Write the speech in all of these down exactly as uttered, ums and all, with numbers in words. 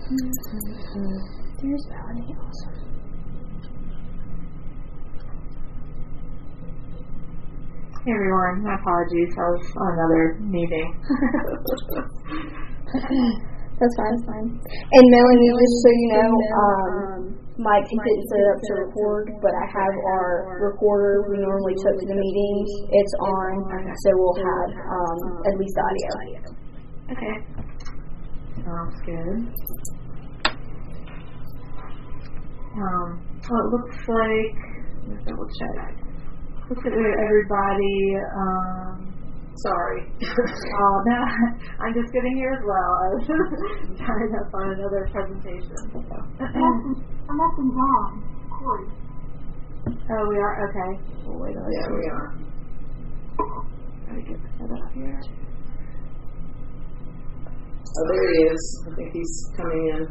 Mm-hmm. There's Melanie. Awesome. Hey everyone, my apologies. I was on another meeting. That's fine, that's fine. And Melanie, just so you know, um, Mike didn't set it up to record, but I have our recorder we normally took to the meetings. It's on, so we'll have um, at least audio. Okay. Sounds good. Um, well, it looks like, let's double check. Looks like everybody, um, sorry. uh, now, I'm just getting here as well. I was tied up on another presentation. I'm up and down. Corey. Oh, we are? Okay. Well, wait a minute. Yeah, we are. Gotta get set up here. Oh, there he is. I think he's coming in.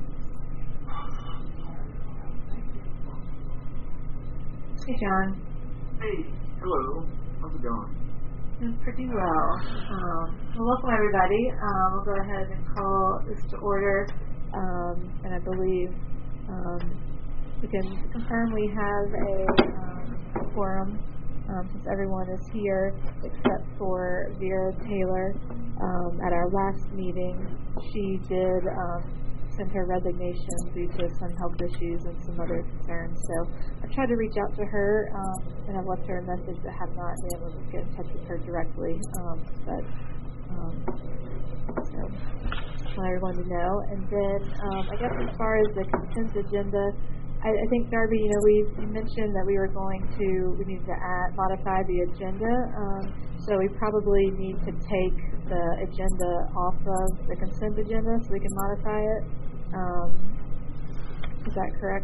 Hey, John. Hey, hello. How's it going? Doing pretty well. Um, well, welcome everybody. Um, we'll go ahead and call this to order. Um, and I believe um, we can confirm we have a um, quorum um, since everyone is here except for Vera Taylor. Um, at our last meeting, she did um, send her resignation due to some health issues and some other concerns. So I tried to reach out to her, um, and I've left her a message that have not been able to get in touch with her directly. Um, but um, so just want everyone to know. And then um, I guess as far as the consent agenda, I, I think Darby, you know, we, we mentioned that we were going to we needed to add, modify the agenda. Um, so we probably need to take the agenda off of the consent agenda so we can modify it. Um, is that correct?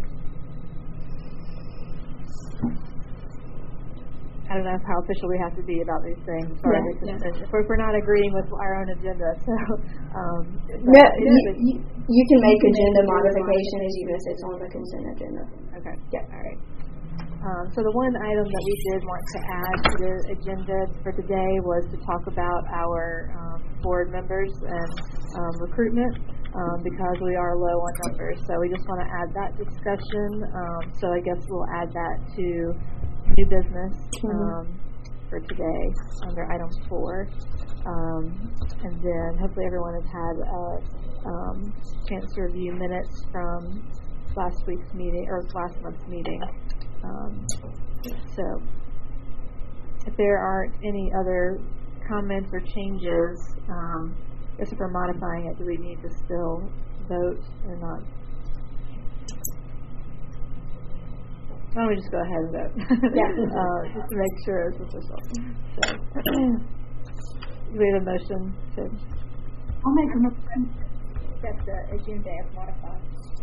I don't know how official we have to be about these things as far yeah, as the consent. Yeah. If we're not agreeing with our own agenda, so um, no, you, you, you can make agenda modifications even if it's on the consent agenda. Okay. Yeah. All right. Um, so the one item that we did want to add to the agenda for today was to talk about our um, board members and um, recruitment um, because we are low on numbers. So we just want to add that discussion. Um, so I guess we'll add that to new business um, for today under item four. Um, and then hopefully everyone has had a um, chance to review minutes from last week's meeting or last month's meeting. Um, so, if there aren't any other comments or changes, um, I guess if we're modifying it, do we need to still vote or not? Why don't we just go ahead and vote? Yeah. uh, just to make sure it's official. So, do we have a motion to? I'll make a motion. That's the agenda as modified.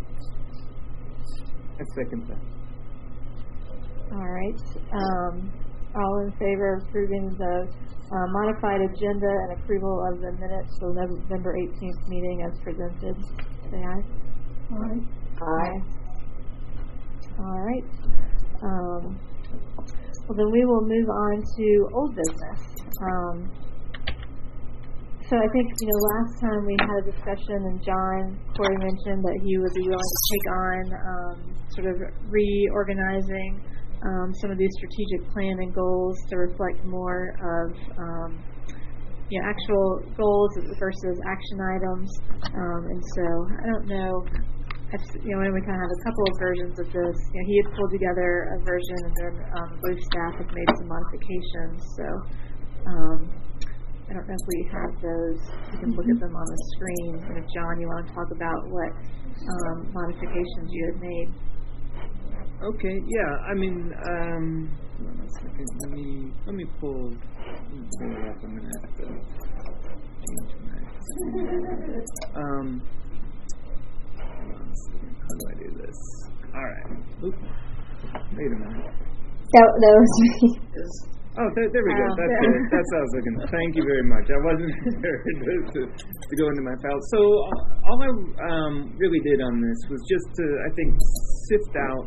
I second that. All right. Um, all in favor of approving the uh, modified agenda and approval of the minutes for the November eighteenth meeting as presented, say aye. All right. Aye. All right. Um, well, then we will move on to old business. Um, so I think, you know, last time we had a discussion and John Corey mentioned that he would be willing to take on um, sort of reorganizing Um, some of these strategic plan and goals to reflect more of um, you know, actual goals versus action items. Um, and so I don't know, I've, you know, we kind of have a couple of versions of this. You know, he had pulled together a version, and then um, both staff have made some modifications. So um, I don't know if we have those. You can look at them on the screen. And if John, you want to talk about what um, modifications you had made. Okay, yeah, I mean, um, hold on a second, let me, let me pull, let me pull it up, I'm going to have to change my screen. Um, hold on a second, how do I do this? Alright, oop, wait a minute. That, that was me. Oh, there, there we go, Oh, that's there. it, that's what I was looking at, thank you very much, I wasn't there to, to go into my file. So, all I um, really did on this was just to, I think, sift out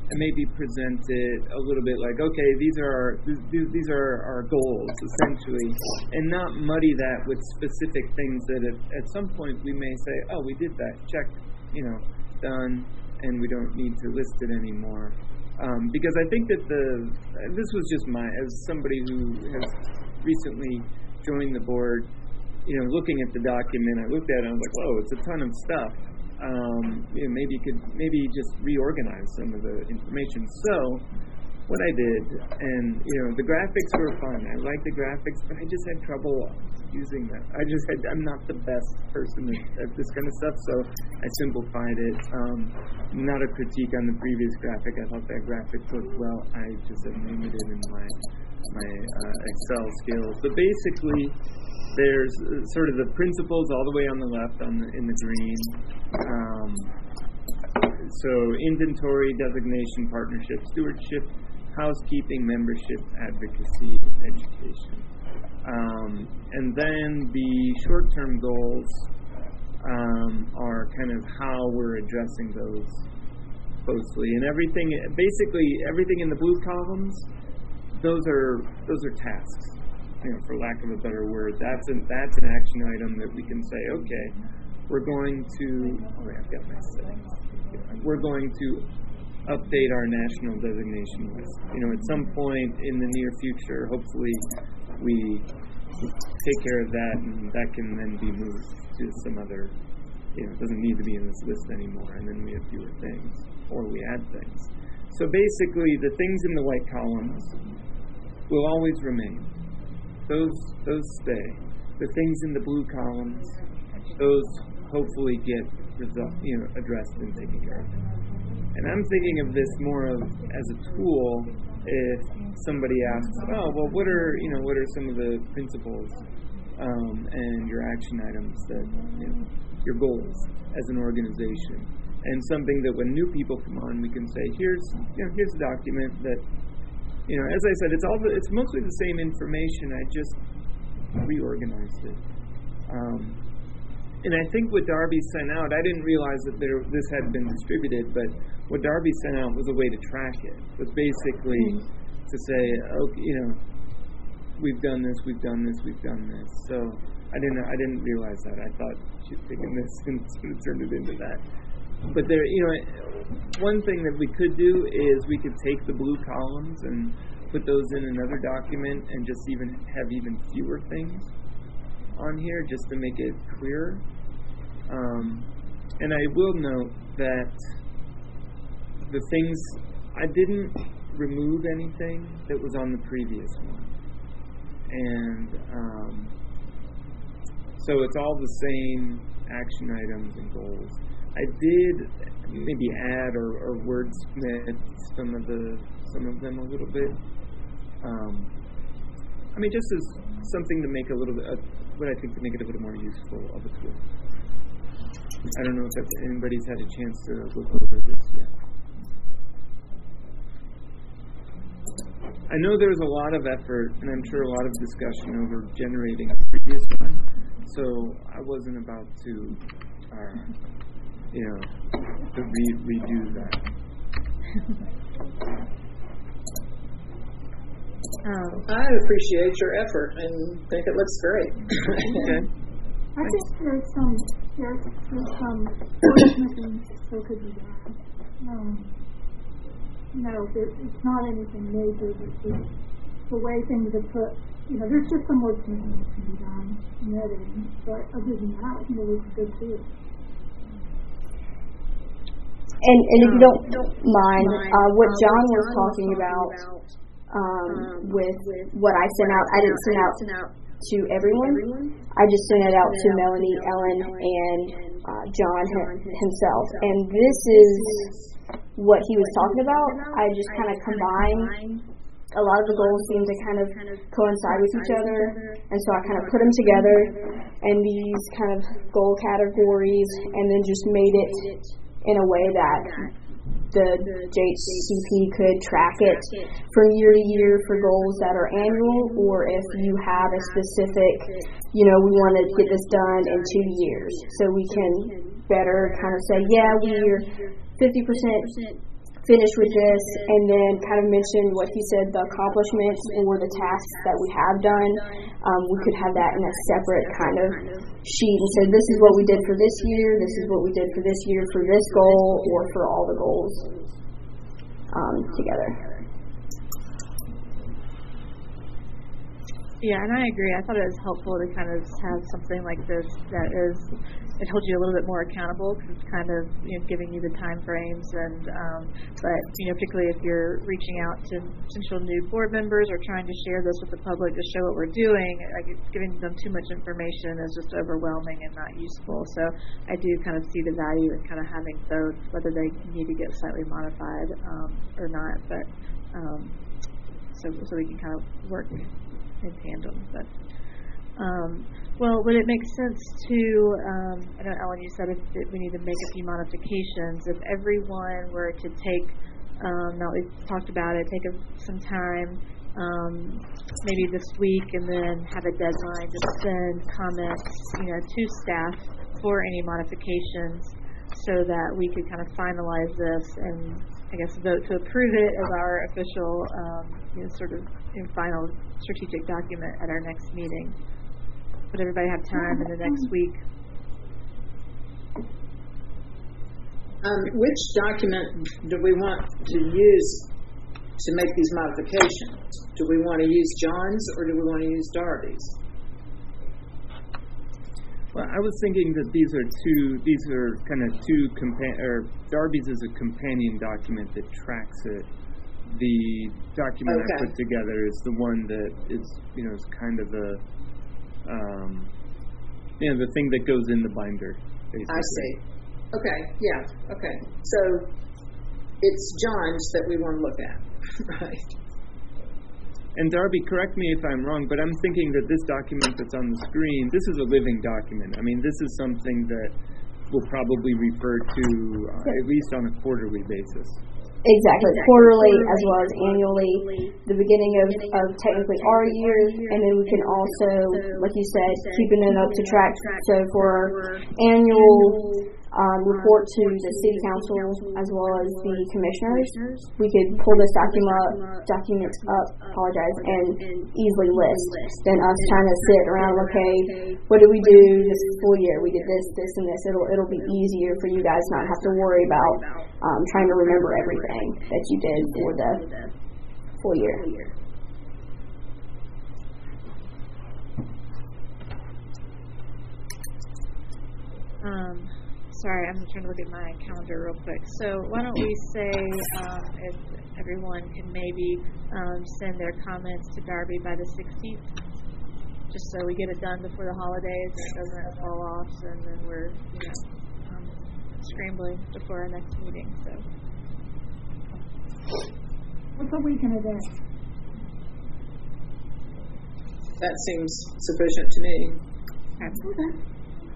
and maybe present it a little bit like, okay, these are our, these, these are our goals, essentially, and not muddy that with specific things that at, at some point we may say, oh, we did that, check, you know, done, and we don't need to list it anymore. Um, because I think that the, this was just my, as somebody who has recently joined the board, you know, looking at the document, I looked at it and I was like, whoa, it's a ton of stuff. Um, you know, maybe you could maybe just reorganize some of the information. So what I did, and you know, the graphics were fun. I liked the graphics, but I just had trouble using them. I just had I'm not the best person at, at this kind of stuff, so I simplified it. Um, not a critique on the previous graphic. I thought that graphic looked well. I just have limited in my my uh, Excel skills, but basically. There's sort of the principles all the way on the left on the, in the green. Um, so inventory, designation, partnership, stewardship, housekeeping, membership, advocacy, education. Um, and then the short-term goals um, are kind of how we're addressing those closely. And everything, basically everything in the blue columns, those are those are tasks. You know, for lack of a better word, that's an that's an action item that we can say, okay, we're going to. Oh, wait, I've got my settings. We're going to update our national designation list. You know, at some point in the near future, hopefully, we take care of that, and that can then be moved to some other. You know, it doesn't need to be in this list anymore, and then we have fewer things, or we add things. So basically, the things in the white columns will always remain. Those those stay. The things in the blue columns, those hopefully get result, you know, addressed and taken care of. And I'm thinking of this more of as a tool. If somebody asks, oh well, what are you know what are some of the principles um, and your action items that you know your goals as an organization, and something that when new people come on, we can say, here's you know here's a document that. You know, as I said, it's all the, it's mostly the same information. I just reorganized it. Um, and I think what Darby sent out, I didn't realize that there, this had been distributed, but what Darby sent out was a way to track it. It was basically mm-hmm. to say, okay, you know, we've done this, we've done this, we've done this. So I didn't, I didn't realize that. I thought she'd taken this and sort of turned it into that. But there, you know, one thing that we could do is we could take the blue columns and put those in another document and just even have even fewer things on here just to make it clearer. Um, and I will note that the things, I didn't remove anything that was on the previous one. And um, so it's all the same action items and goals. I did maybe add or, or wordsmith some of the some of them a little bit. Um, I mean, just as something to make a little bit, uh, what I think to make it a little more useful of a tool. I don't know if anybody's had a chance to look over this yet. I know there's a lot of effort, and I'm sure a lot of discussion over generating a previous one, so I wasn't about to. Uh, You know, to re- redo that. um, I appreciate your effort and think it looks great. Okay. I think there's some there's, there's some wordsmithing that could be done. Um, no, there, it's not anything major, but the, the way things are put. You know, there's just some wordsmithing that can be done in editing. But other than that, I think it looks good too. And, and if you don't, don't mind, uh, what John was talking about um, with what I sent out, I didn't send out to everyone. I just sent it out to Melanie, Ellen, and uh, John himself. And this is what he was talking about. I just kind of combined. A lot of the goals seem to kind of coincide with each other, and so I kind of put them together in these kind of goal categories, and then just made it in a way that the J H C P could track it from year to year for goals that are annual, or if you have a specific, you know, we want to get this done in two years. So we can better kind of say, yeah, we're fifty percent finish with this, and then kind of mention what he said, the accomplishments or the tasks that we have done. Um, we could have that in a separate kind of sheet and say, this is what we did for this year, this is what we did for this year for this goal or for all the goals um, together. Yeah, and I agree. I thought it was helpful to kind of have something like this that is, it holds you a little bit more accountable because it's kind of, you know, giving you the time frames and, um, but, you know, particularly if you're reaching out to potential new board members or trying to share this with the public to show what we're doing, like it's giving them too much information is just overwhelming and not useful. So I do kind of see the value in kind of having both, whether they need to get slightly modified um, or not, but um, so so we can kind of work in tandem. But um, well, would it make sense to, um, I know, Ellen, you said if, that we need to make a few modifications. If everyone were to take, um, now we've talked about it, take a, some time, um, maybe this week, and then have a deadline to send comments, you know, to staff for any modifications, so that we could kind of finalize this and, I guess, vote to approve it as our official, um, you know, sort of you know, final strategic document at our next meeting. Would everybody have time in the next week? Um, which document do we want to use to make these modifications? Do we want to use John's or do we want to use Darby's? Well, I was thinking that these are two, these are kind of two, compa- or Darby's is a companion document that tracks it. The document okay. I put together is the one that is, you know, is kind of a, um, you know, the thing that goes in the binder, basically. I see. Okay, yeah, okay. So it's John's that we want to look at, right? And Darby, correct me if I'm wrong, but I'm thinking that this document that's on the screen, this is a living document. I mean, this is something that we'll probably refer to uh, at least on a quarterly basis. Exactly, quarterly as well as annually, the beginning of, of technically our year, and then we can also, like you said, keeping it up to track. So for our annual um, report to the city council as well as the commissioners, we could pull this document documents up, apologize, and easily list. Then us trying to sit around, okay, what did we do this full year? We did this, this, and this. It'll it'll be easier for you guys not have to worry about um, trying to remember everything that you did for the full year. Um, sorry, I'm trying to look at my calendar real quick. So why don't we say um, if everyone can maybe um, send their comments to Darby by the sixteenth, just so we get it done before the holidays and it doesn't fall off, and then we're, you know, um, scrambling before our next meeting. So. What's a week and a day? That seems sufficient to me. Okay.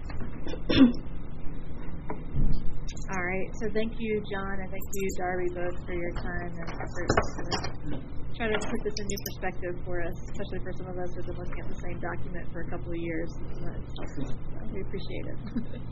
All right. So thank you, John, and thank you, Darby, both for your time and efforts to try to put this in new perspective for us, especially for some of us who've been looking at the same document for a couple of years. So we appreciate it.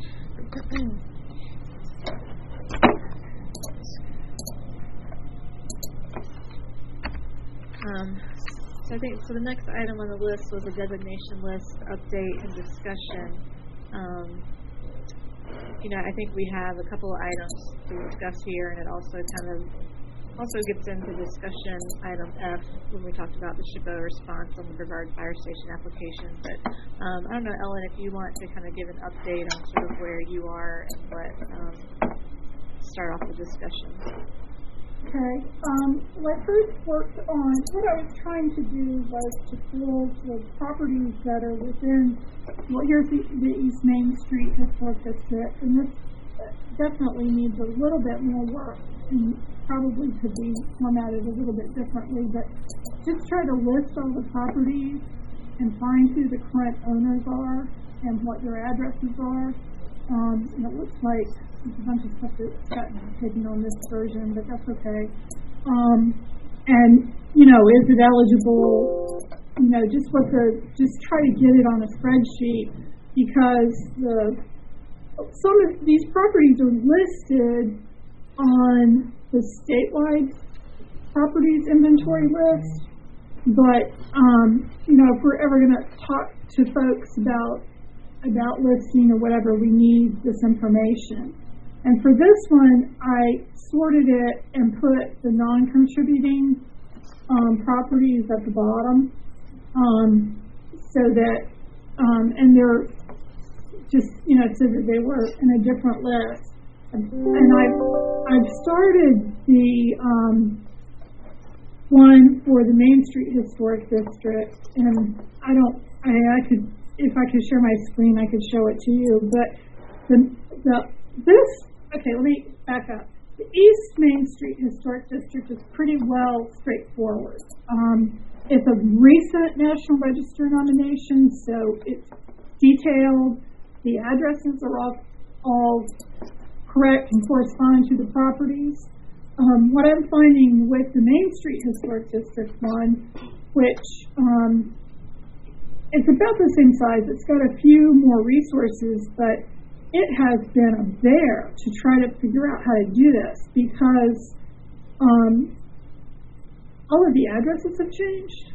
Um, so I think so. The next item on the list was a designation list update and discussion. Um, you know, I think we have a couple of items to discuss here, and it also kind of also gets into discussion item F when we talked about the S H P O response on the Brevard Fire Station application. But um, I don't know, Ellen, if you want to kind of give an update on sort of where you are and what um, start off the discussion. Okay. Um, when I first worked on, what I was trying to do was to fill the properties that are within, well, here's the, the East Main Street Historic District, and this definitely needs a little bit more work and probably could be formatted a little bit differently, but just try to list all the properties and find who the current owners are and what their addresses are. Um, and it looks like there's a bunch of stuff that's gotten hidden on this version, but that's okay. Um, and, you know, is it eligible? You know, just what the, just try to get it on a spreadsheet, because the, some of these properties are listed on the statewide properties inventory list. But, um, you know, if we're ever going to talk to folks about about listing or whatever, we need this information. And for this one, I sorted it and put the non-contributing um, properties at the bottom, um, so that, um, and they're just, you know, so that they were in a different list. And I've, I've started the um, one for the Main Street Historic District, and I don't, I, I could, if I could share my screen, I could show it to you, but the, the, this, okay, let me back up. The East Main Street Historic District is pretty well straightforward. Um, it's a recent National Register nomination, so it's detailed. The addresses are all, all correct and correspond to the properties. Um, what I'm finding with the Main Street Historic District one, which um, it's about the same size, it's got a few more resources, but it has been a bear to try to figure out how to do this because um, all of the addresses have changed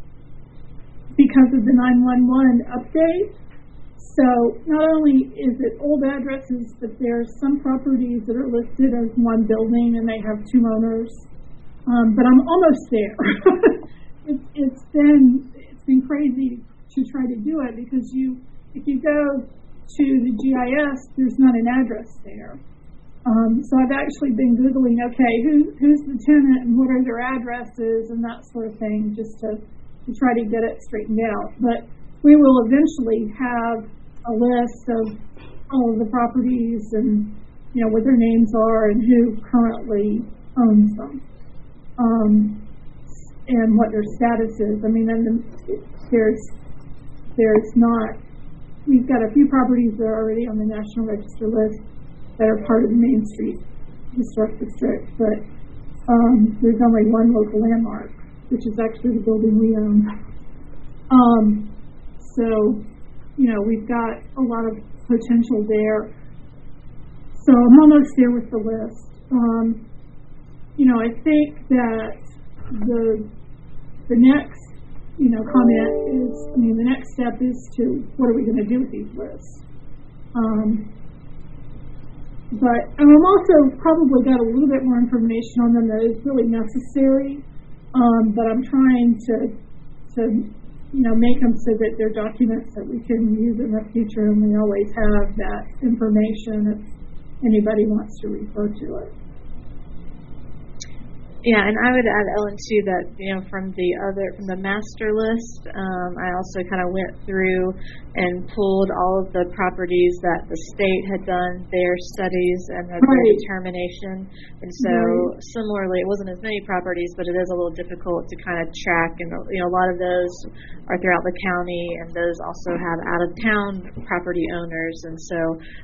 because of the nine one one update. So not only is it old addresses, but there's some properties that are listed as one building and they have two owners. Um, but I'm almost there. it's, it's been it's been crazy to try to do it because you if you go to the G I S, there's not an address there. Um, so I've actually been Googling, okay, who, who's the tenant and what are their addresses and that sort of thing, just to, to try to get it straightened out. But we will eventually have a list of all of the properties and, you know, what their names are and who currently owns them, um, and what their status is. I mean, and there's there's not. We've got a few properties that are already on the National Register list that are part of the Main Street Historic District, but um, there's only one local landmark, which is actually the building we own. Um, so. You know, we've got a lot of potential there. So I'm almost there with the list. Um, you know, I think that the the next, you know, comment is, I mean, the next step is to, what are we going to do with these lists? Um, but and I'm also probably got a little bit more information on them that is really necessary. Um, but I'm trying to to you know, make them so that they're documents that we can use in the future, and we always have that information if anybody wants to refer to it. Yeah, and I would add, Ellen, too, that, you know, from the other, from the master list, um, I also kind of went through and pulled all of the properties that the state had done their studies and their right. determination. And so, right. similarly, it wasn't as many properties, but it is a little difficult to kind of track. And, you know, a lot of those are throughout the county, and those also have out-of-town property owners. And so,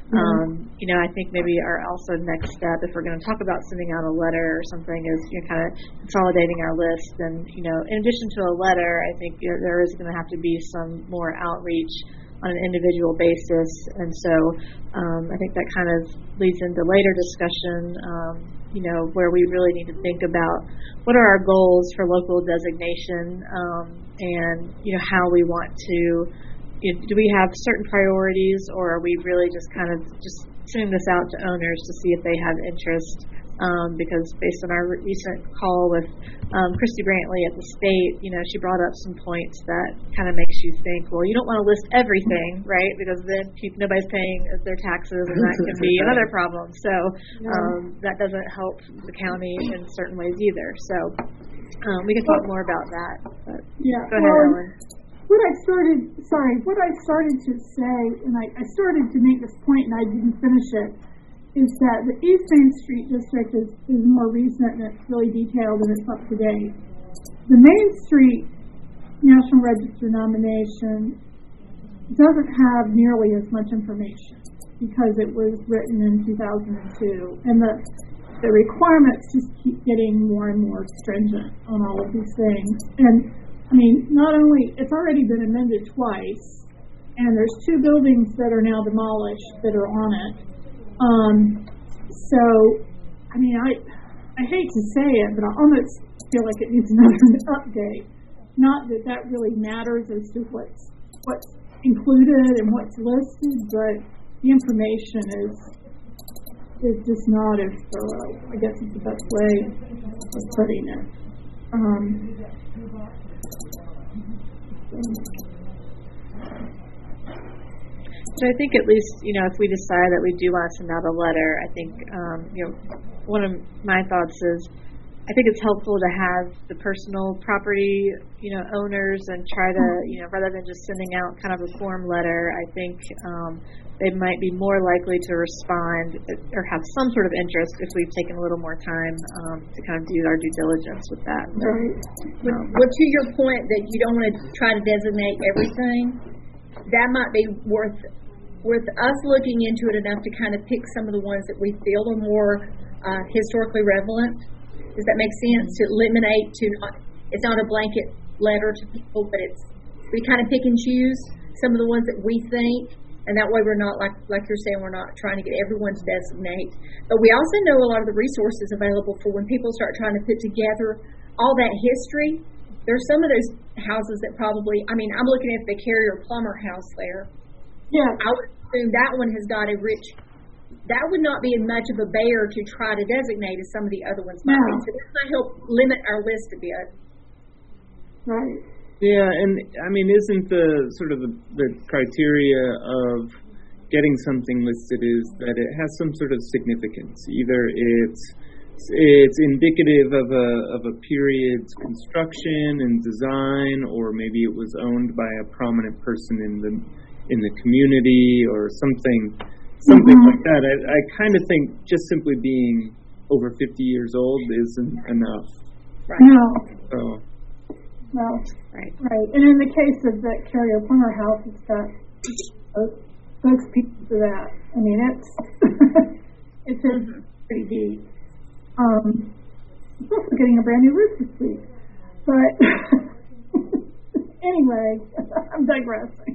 um, mm-hmm. you know, I think maybe our also next step, if we're going to talk about sending out a letter or something, is, you know, kind of consolidating our list. And, you know, in addition to a letter, I think you know, there is going to have to be some more outreach on an individual basis. And so um, I think that kind of leads into later discussion, um, you know, where we really need to think about what are our goals for local designation, um, and, you know, how we want to, you know, do we have certain priorities, or are we really just kind of just sending this out to owners to see if they have interest? Um, because based on our recent call with um, Christy Brantley at the state, you know, she brought up some points that kind of makes you think, well, you don't want to list everything, right? Because then people, nobody's paying their taxes, and that can be another problem. So um, that doesn't help the county in certain ways either. So um, we can talk more about that. But yeah. Go ahead, well, Ellen. What I started, sorry, what I started to say, and I, I started to make this point and I didn't finish it, is that the East Main Street District is, is more recent and it's really detailed and it's up to date. The Main Street National Register nomination doesn't have nearly as much information because it was written in two thousand two, and the the requirements just keep getting more and more stringent on all of these things. And I mean, not only, it's already been amended twice, and there's two buildings that are now demolished that are on it. Um, so, I mean, I I hate to say it, but I almost feel like it needs another update. Not that that really matters as to what's what's included and what's listed, but the information is is just not as thorough. I guess is the best way of putting it. Um, So I think at least, you know, if we decide that we do want to send out a letter, I think, um, you know, one of my thoughts is I think it's helpful to have the personal property, you know, owners and try to, you know, rather than just sending out kind of a form letter, I think um, they might be more likely to respond or have some sort of interest if we've taken a little more time um, to kind of do our due diligence with that. But, um, well, to your point that you don't want to try to designate everything, that might be worth worth us looking into it enough to kind of pick some of the ones that we feel are more uh, historically relevant. Does that make sense? To eliminate, to not, it's not a blanket letter to people, but it's, we kind of pick and choose some of the ones that we think, and that way we're not, like like you're saying, we're not trying to get everyone to designate. But we also know a lot of the resources available for when people start trying to put together all that history. There's some of those houses that probably, I mean, I'm looking at the Carrier Plummer house there. Yeah. I would assume that one has got a rich, that would not be as much of a bear to try to designate as some of the other ones might No. be. So that might help limit our list a bit. Right. Yeah, and I mean, isn't the sort of the, the criteria of getting something listed is that it has some sort of significance? Either it's it's indicative of a of a period's construction and design, or maybe it was owned by a prominent person in the in the community, or something something mm-hmm. like that. I, I kind of think just simply being over fifty years old isn't enough. Right. No. So. No. Right. Right. And in the case of that Carrier Plummer house, it's got those pieces of that. I mean, it's it's mm-hmm. pretty deep. Um, it's also getting a brand new roof this week. But anyway, I'm digressing.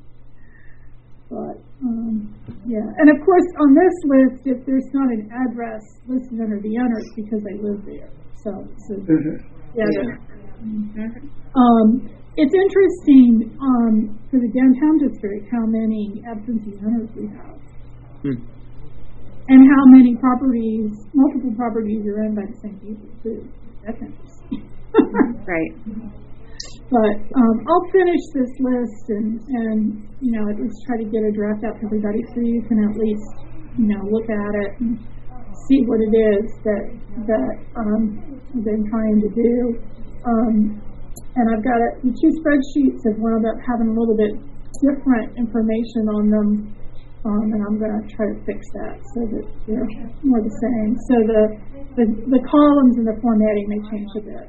But, um, yeah. And of course, on this list, if there's not an address listed under the owner, it's because they live there. So, so mm-hmm. yeah. yeah. Mm-hmm. Um, it's interesting um, for the downtown district how many absentee owners we have. Hmm. And how many properties, multiple properties are owned by the same people, too. That's interesting. Right. But um, I'll finish this list and, and, you know, at least try to get a draft out to everybody so you can at least, you know, look at it and see what it is that, that um, I've been trying to do. Um, and I've got it, the two spreadsheets have wound up having a little bit different information on them. Um, and I'm going to try to fix that so that they're more the same. So the, the the columns and the formatting may change a bit.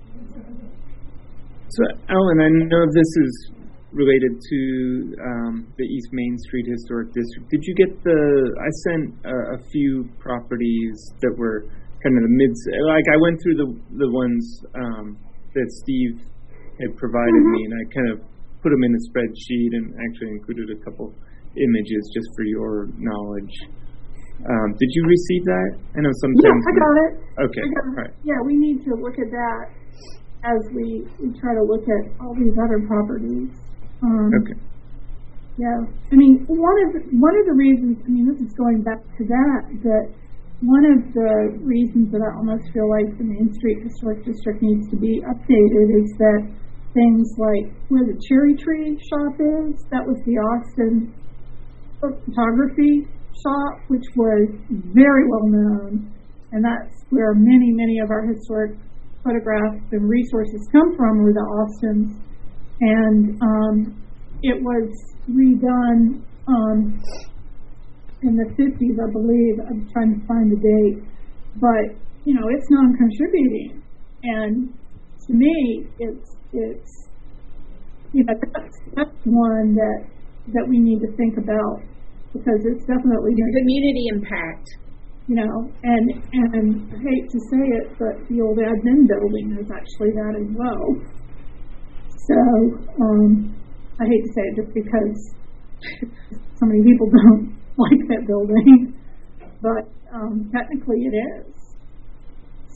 So, Alan, I know this is related to um, the East Main Street Historic District. Did you get the? I sent uh, a few properties that were kind of the mid. Like I went through the the ones um, that Steve had provided mm-hmm. me, and I kind of put them in a spreadsheet and actually included a couple images just for your knowledge. Um, did you receive that? I know sometimes. Yeah, I got it. Okay. I got it. All right. Yeah, we need to look at that as we, we try to look at all these other properties. Um, okay. Yeah, I mean, one of the, one of the reasons. I mean, this is going back to that. That one of the reasons that I almost feel like the Main Street Historic District needs to be updated is that things like where the Cherry Tree shop is. That was the Austin photography shop, which was very well known, and that's where many, many of our historic photographs and resources come from, were the Austins. And um, it was redone um, in the fifties, I believe. I'm trying to find the date, but you know, it's non-contributing, and to me, it's it's you know that's, that's one that that we need to think about. Because it's definitely the community impact, you know, and and I hate to say it, but the old admin building is actually that as well. So um, I hate to say it just because so many people don't like that building, but um, technically it is.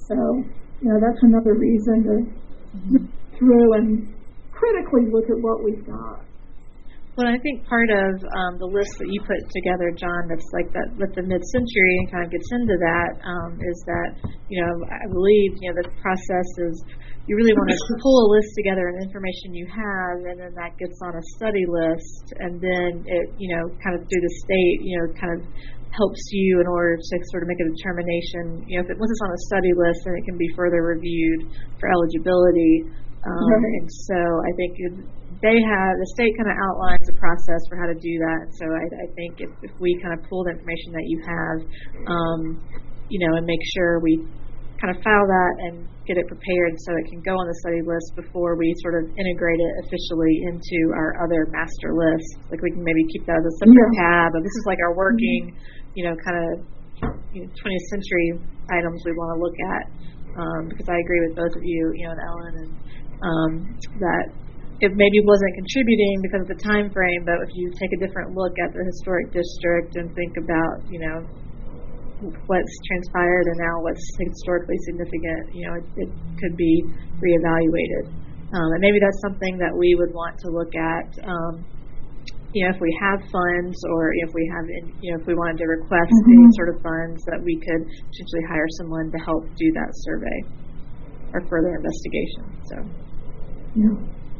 So, you know, that's another reason to mm-hmm. go through and critically look at what we've got. Well, I think part of um, the list that you put together, John, that's like that with the mid-century and kind of gets into that, um, is that, you know, I believe, you know, the process is you really want to pull a list together of information you have, and then that gets on a study list, and then it, you know, kind of through the state, you know, kind of helps you in order to sort of make a determination. You know, if it, once it's on a study list, then it can be further reviewed for eligibility. Um, right. And so I think it, they have, the state kind of outlines a process for how to do that. So I, I think if, if we kind of pull the information that you have, um, you know, and make sure we kind of file that and get it prepared so it can go on the study list before we sort of integrate it officially into our other master list. Like we can maybe keep that as a separate yeah. tab, but this is like our working, mm-hmm. you know, kind of you know, twentieth century items we want to look at. Um, because I agree with both of you, you know, and Ellen, and um, that it maybe wasn't contributing because of the time frame, but if you take a different look at the historic district and think about, you know, what's transpired and now what's historically significant, you know, it, it could be reevaluated. Um, and maybe that's something that we would want to look at, um, you know, if we have funds or if we have, you know, if we wanted to request mm-hmm. any sort of funds that we could potentially hire someone to help do that survey or further investigation. So, yeah.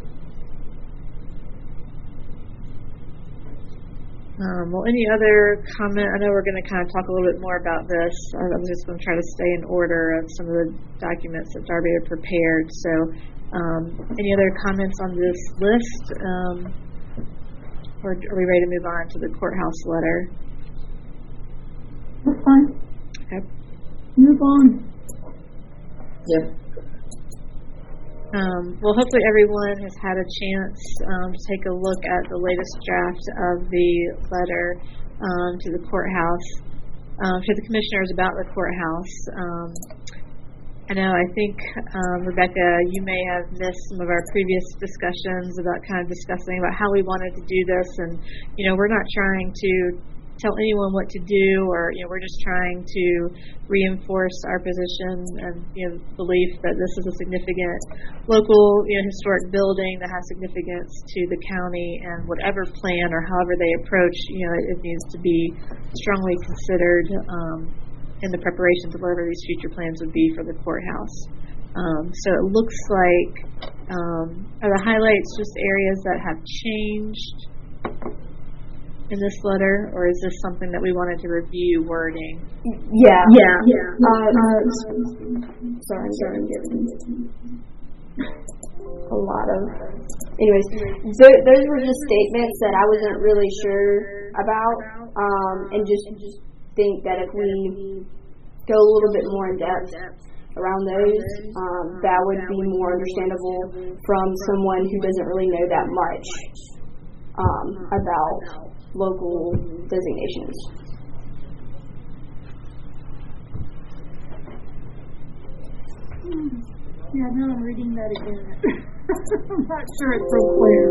Um, well, any other comment? I know we're going to kind of talk a little bit more about this. I'm just going to try to stay in order of some of the documents that Darby had prepared. So, um, any other comments on this list? Um, or are we ready to move on to the courthouse letter? That's fine. Okay. Move on. Yep. Um, well, hopefully everyone has had a chance um, to take a look at the latest draft of the letter um, to the courthouse, um, to the commissioners about the courthouse. Um, I know, I think, um, Rebecca, you may have missed some of our previous discussions about kind of discussing about how we wanted to do this. And, you know, we're not trying to tell anyone what to do, or, you know, we're just trying to reinforce our position and, you know, belief that this is a significant local, you know, historic building that has significance to the county, and whatever plan or however they approach, you know, it, it needs to be strongly considered um, in the preparations of whatever these future plans would be for the courthouse. Um, so it looks like, um, are the highlights just areas that have changed in this letter, or is this something that we wanted to review wording? Yeah. Yeah. Yeah. Uh, uh, sorry, sorry. A lot of. Anyways, th- those were just statements that I wasn't really sure about, um, and just just think that if we go a little bit more in depth around those, um, that would be more understandable from someone who doesn't really know that much um, about local designations. Yeah, now I'm reading that again. I'm not sure it's so clear.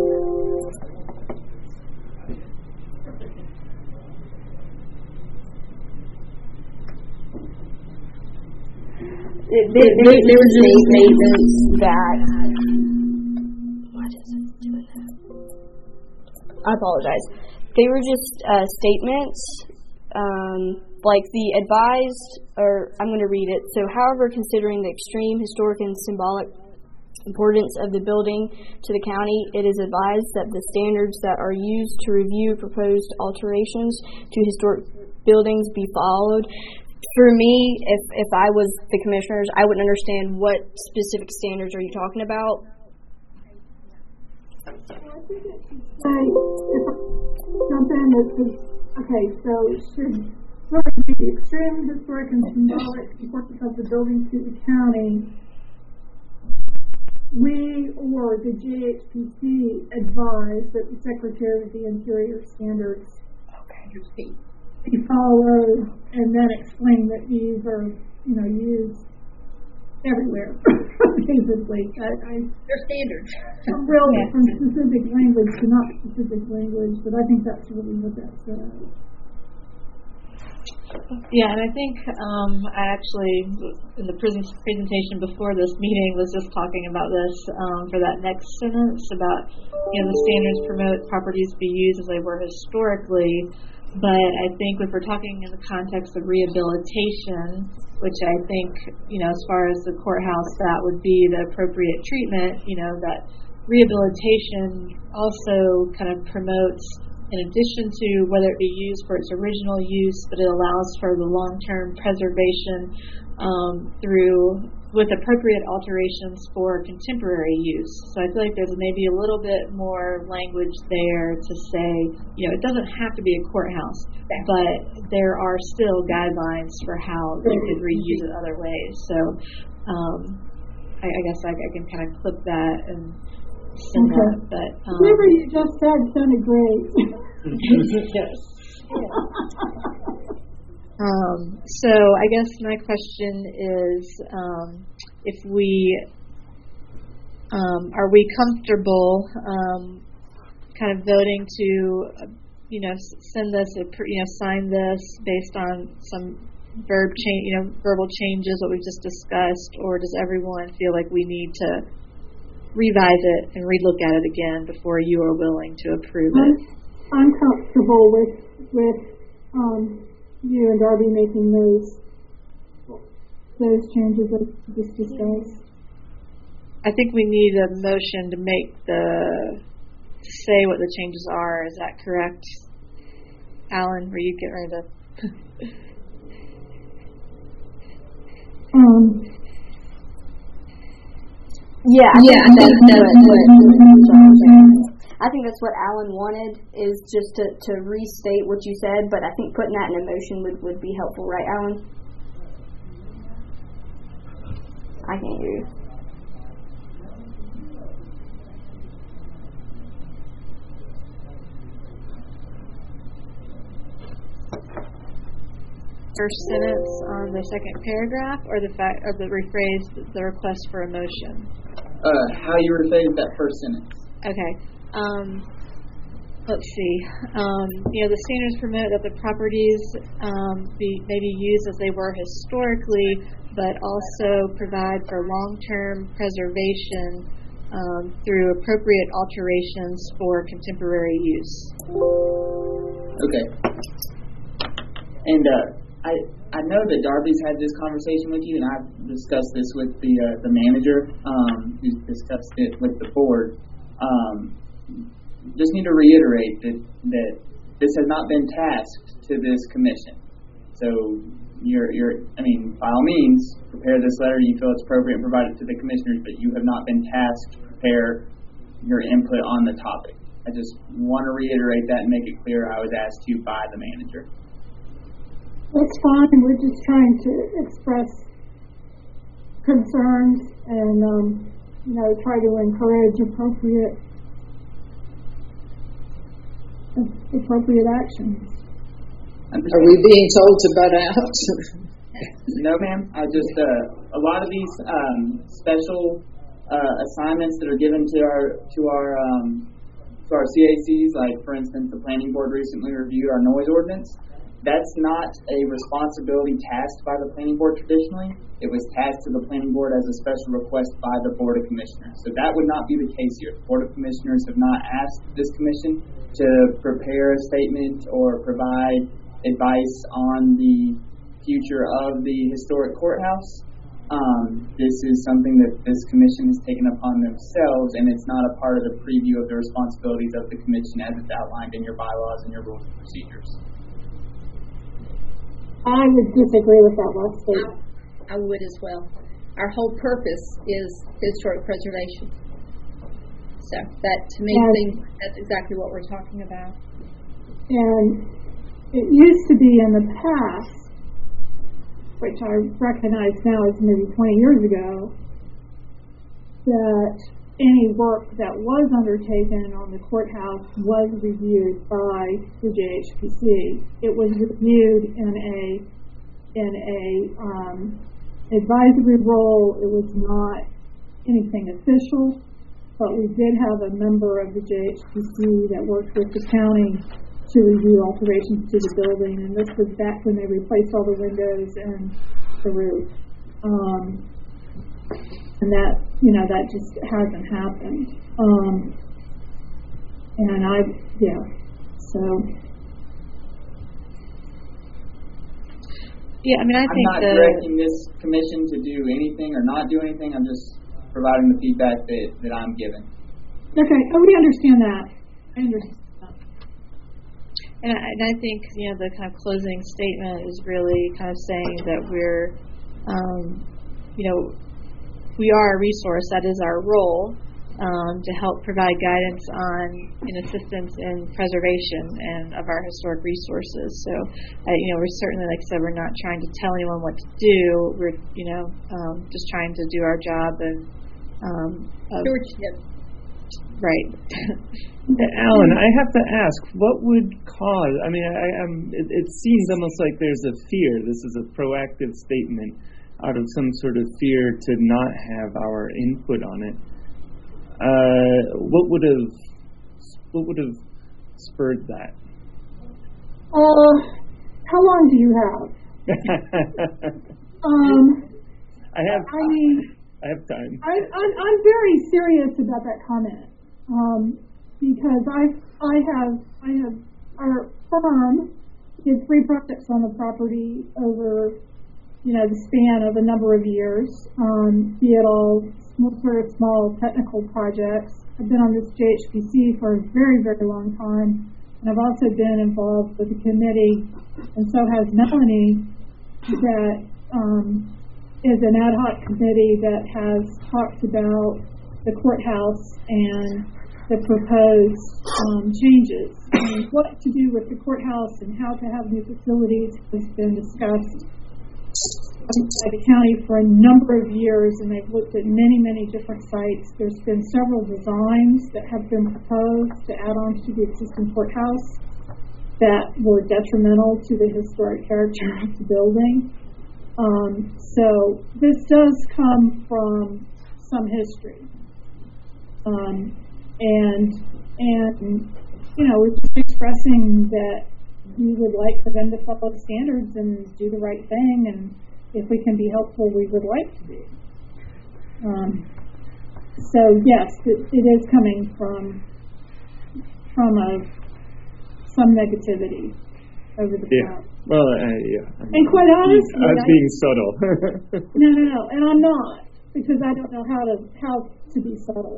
It, there, there, there were just statements that. What is it doing that? I apologize. They were just uh, statements, um, like the advised, or I'm going to read it. So, however, considering the extreme historic and symbolic importance of the building to the county, it is advised that the standards that are used to review proposed alterations to historic buildings be followed. For me, if, if I was the commissioners, I wouldn't understand what specific standards are you talking about. Well, I think it should say, something that says, okay, so it should sort of be the extreme historic and symbolic importance of the building to the county. We, or the J H P C, advise that the Secretary of the Interior standards okay. be followed, and then explain that these are, you know, used everywhere, basically. I, I, They're standards. Real yeah. From specific language to not specific language, but I think that's really what that says. Yeah, and I think um, I actually, in the presen- presentation before this meeting, was just talking about this um, for that next sentence about, you know, the standards promote properties be used as they were historically. But I think if we're talking in the context of rehabilitation, which I think, you know, as far as the courthouse, that would be the appropriate treatment, you know, that rehabilitation also kind of promotes, in addition to whether it be used for its original use, but it allows for the long-term preservation um, through, with appropriate alterations for contemporary use. So I feel like there's maybe a little bit more language there to say, you know, it doesn't have to be a courthouse, but there are still guidelines for how you could reuse it other ways. So um, I, I guess I, I can kind of clip that and send Okay. that. But um, Whatever you just said sounded great. Yes. Um, so I guess my question is, um, if we, um, are we comfortable, um, kind of voting to, uh, you know, s- send this, a pr- you know, sign this based on some verb change, you know, verbal changes, what we've just discussed, or does everyone feel like we need to revise it and relook at it again before you are willing to approve I'm, it? I'm comfortable with with um, you and Darby making those those changes that we just discussed. I think we need a motion to make the, to say what the changes are. Is that correct? Alan, were you getting ready to? Um, Yeah, I Yeah, I think think that's, that's what, what I think that's what Alan wanted, is just to, to restate what you said, but I think putting that in a motion would, would be helpful, right, Alan? I can't hear you. First sentence on the second paragraph, or the fact, or the rephrase, the request for a motion? Uh, how you rephrased that first sentence. Okay. Um, let's see. Um, you know, the standards permit that the properties um, be maybe used as they were historically, but also provide for long-term preservation um, through appropriate alterations for contemporary use. Okay. And uh, I I know that Darby's had this conversation with you, and I've discussed this with the uh, the manager, um, who's discussed it with the board. Um, just need to reiterate that that this has not been tasked to this commission. So you're you're I mean, by all means, prepare this letter you feel it's appropriate and provide it to the commissioners, but you have not been tasked to prepare your input on the topic. I just want to reiterate that and make it clear I was asked to by the manager. That's fine. We're just trying to express concerns and, um, you know, try to encourage appropriate appropriate actions. Are we being told to butt out? No, ma'am. I just uh, a lot of these um, special uh, assignments that are given to our to our um, to our C A Cs, like for instance, the planning board recently reviewed our noise ordinance. That's not a responsibility tasked by the planning board traditionally. It was tasked to the planning board as a special request by the Board of Commissioners. So that would not be the case here. The Board of Commissioners have not asked this commission to prepare a statement or provide advice on the future of the historic courthouse. Um, this is something that this commission has taken upon themselves, and it's not a part of the preview of the responsibilities of the commission as it's outlined in your bylaws and your rules and procedures. I would disagree with that last statement. I would as well. Our whole purpose is historic preservation. So that, to me, Yes. seems like that's exactly what we're talking about. And it used to be in the past, which I recognize now as maybe twenty years ago, that any work that was undertaken on the courthouse was reviewed by the J H P C. It was reviewed in a in a um, advisory role. It was not anything official, but we did have a member of the J H P C that worked with the county to review alterations to the building, and this was back when they replaced all the windows and the roof. Um, and that, you know, that just hasn't happened. Um, and I, yeah, so. Yeah, I mean, I I'm think not the, directing this commission to do anything or not do anything. I'm just providing the feedback that, that I'm given. Okay, oh, we understand that. I understand that. And I, and I think, you know, the kind of closing statement is really kind of saying that we're, um, you know, we are a resource. That is our role, um, to help provide guidance on and assistance in preservation and of our historic resources. So, uh, you know, we're certainly, like I said, we're not trying to tell anyone what to do. We're, you know, um, just trying to do our job and um, of, Stewardship. right. Alan, I have to ask, what would cause, I mean, I, I'm, it, it seems almost like there's a fear. This is a proactive statement out of some sort of fear to not have our input on it. Uh, what would have, what would have spurred that? Uh, how long do you have? um, I have, I mean, I have time. I, I'm, I'm very serious about that comment, um, because I, I have, I have, our firm did three projects on the property over, you know, the span of a number of years, um, be it all sort of small technical projects. I've been on this J H P C for a very, very long time, and I've also been involved with the committee, and so has Melanie, that um, is an ad hoc committee that has talked about the courthouse and the proposed um, changes. And what to do with the courthouse and how to have new facilities has been discussed by the county for a number of years, and they've looked at many, many different sites. There's been several designs that have been proposed to add on to the existing courthouse that were detrimental to the historic character of the building. Um, so this does come from some history. Um, and, and, you know, we're just expressing that we would like for them to follow the standards and do the right thing, and if we can be helpful, we would like to be. Um, so yes, it, it is coming from from a some negativity over the yeah. top. Well, uh, yeah. I mean, And quite honestly, I was I, being subtle. no, no, no, and I'm not, because I don't know how to how to be subtle.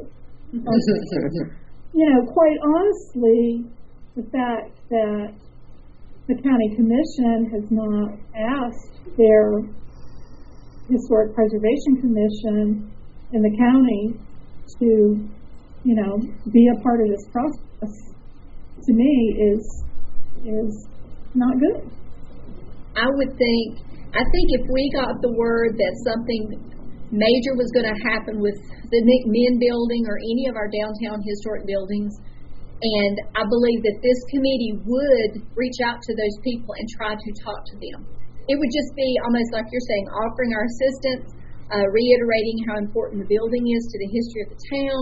You know, quite honestly, the fact that the county commission has not asked their historic preservation commission in the county to, you know, be a part of this process, to me is is not good. I would think, I think if we got the word that something major was going to happen with the Min building or any of our downtown historic buildings, and I believe that this committee would reach out to those people and try to talk to them. It would just be almost like you're saying, offering our assistance, uh, reiterating how important the building is to the history of the town.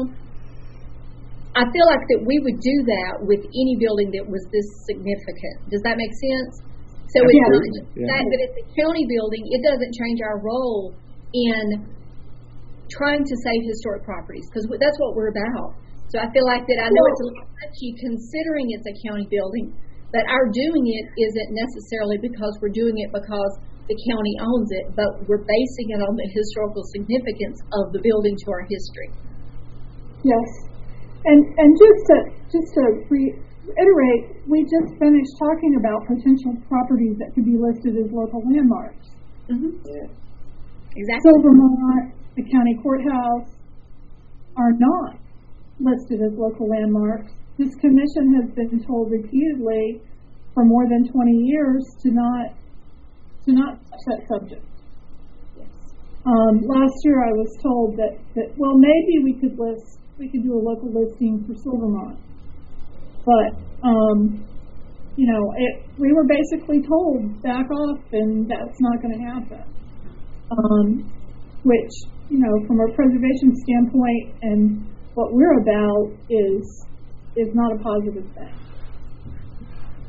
I feel like that we would do that with any building that was this significant. Does that make sense? So it's not just the fact that it's a county building, it doesn't change our role in trying to save historic properties, because that's what we're about. So I feel like that I know it's a little touchy considering it's a county building, but our doing it isn't necessarily because we're doing it because the county owns it, but we're basing it on the historical significance of the building to our history. Yes, and and just to just to reiterate, we just finished talking about potential properties that could be listed as local landmarks. Mm-hmm. Yeah. Exactly. Silvermont, the county courthouse are not listed as local landmarks. This commission has been told repeatedly for more than twenty years to not to not touch that subject. Yes. Um, last year I was told that, that well maybe we could list we could do a local listing for Silvermont, but um, you know it, we were basically told back off, and that's not going to happen. Um, which you know from a preservation standpoint and what we're about is is not a positive thing.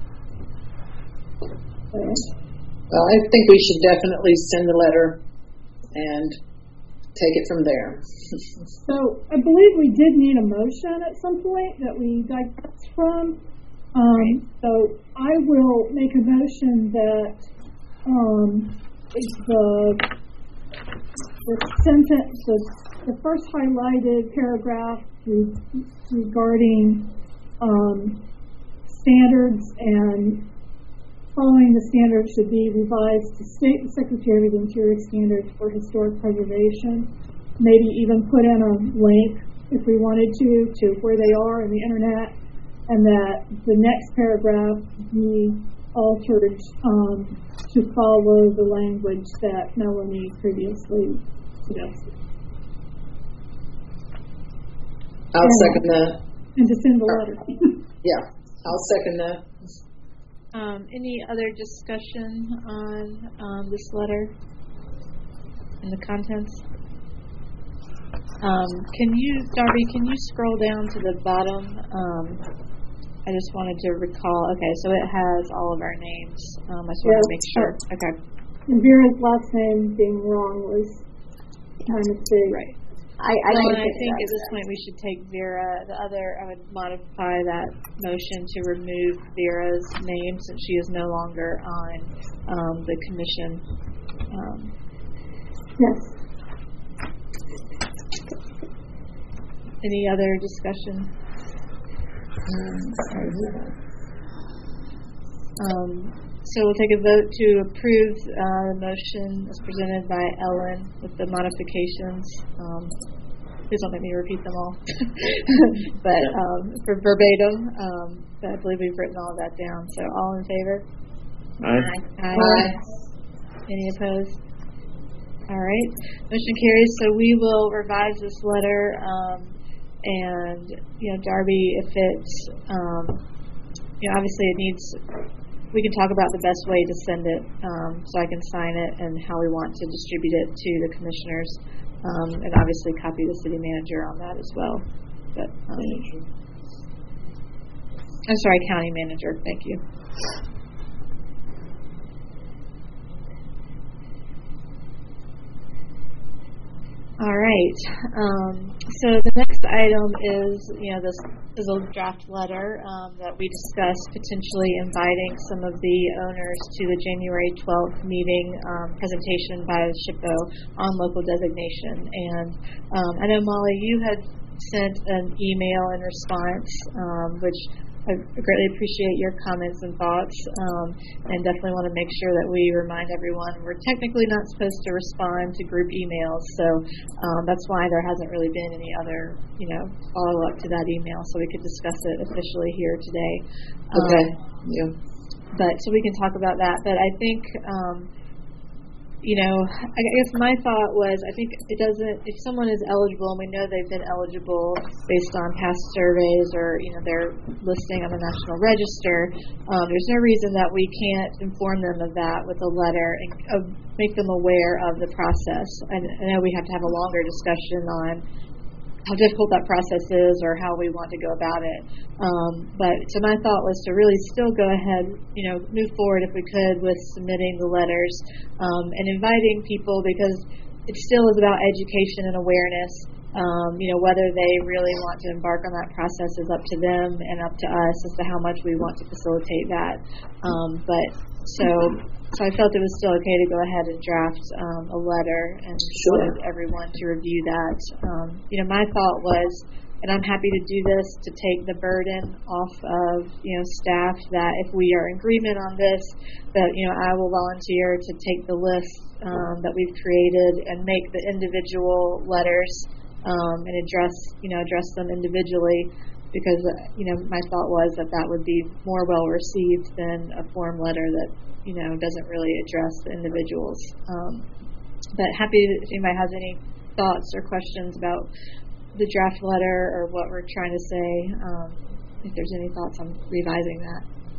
So, Well, I think we should definitely send the letter and take it from there. so I believe we did need a motion at some point that we digressed from. Um, so I will make a motion that um, the the sentence, the, the first highlighted paragraph re- regarding um, standards and following the standards should be revised to state the Secretary of the Interior standards for historic preservation. Maybe even put in a link if we wanted to to where they are in the internet, and that the next paragraph be altered um, to follow the language that Melanie previously suggested. I'll and, second that. And to send the letter. Yeah, I'll second that. Um, any other discussion on um, this letter and the contents? Um, can you, Darby, can you scroll down to the bottom? Um, I just wanted to recall. Okay, so it has all of our names. Um, I just wanted Yeah. to make sure. Okay. And Vera's last name being wrong was kind of big. Right. I, I, Well, can and I fix think that. at this point we should take Vera. The other, I would modify that motion to remove Vera's name since she is no longer on um, the commission. Um, Yes. any other discussion? Um, so we'll take a vote to approve uh, the motion as presented by Ellen with the modifications. Um, please don't make me repeat them all. But um, for verbatim, um, but I believe we've written all of that down. So all in favor? Aye. Aye. Aye. Any opposed? All right. Motion carries. So we will revise this letter. Um, and, you know, Darby, if it's, um, you know, obviously it needs, we can talk about the best way to send it um, so I can sign it and how we want to distribute it to the commissioners. Um, and obviously copy the city manager on that as well. But um, I'm sorry, county manager. Thank you. All right. Um, so the next item is, you know, this is a draft letter um, that we discussed potentially inviting some of the owners to the January twelfth meeting um, presentation by SHPO on local designation. And um, I know, Molly, you had sent an email in response, um, which I greatly appreciate your comments and thoughts, um, and definitely want to make sure that we remind everyone we're technically not supposed to respond to group emails, so um, that's why there hasn't really been any other, you know, follow-up to that email, so we could discuss it officially here today. Okay. Um, Yeah. But so we can talk about that. But I think, um, you know, I guess my thought was, I think it doesn't, if someone is eligible, and we know they've been eligible based on past surveys or, you know, their listing on the National Register, um, there's no reason that we can't inform them of that with a letter and uh, make them aware of the process. I, I know we have to have a longer discussion on how difficult that process is or how we want to go about it. Um, but so my thought was to really still go ahead, you know, move forward if we could with submitting the letters um, and inviting people, because it still is about education and awareness. Um, you know, whether they really want to embark on that process is up to them and up to us as to how much we want to facilitate that. Um, but so So I felt it was still okay to go ahead and draft um, a letter and Sure. wanted everyone to review that. Um, you know, my thought was, and I'm happy to do this, to take the burden off of, you know, staff, that if we are in agreement on this, that, you know, I will volunteer to take the list um, that we've created and make the individual letters um, and address, you know, address them individually. Because, uh, you know, my thought was that that would be more well received than a form letter that, you know, doesn't really address the individuals. Um, but happy if anybody has any thoughts or questions about the draft letter or what we're trying to say. Um, if there's any thoughts on revising that.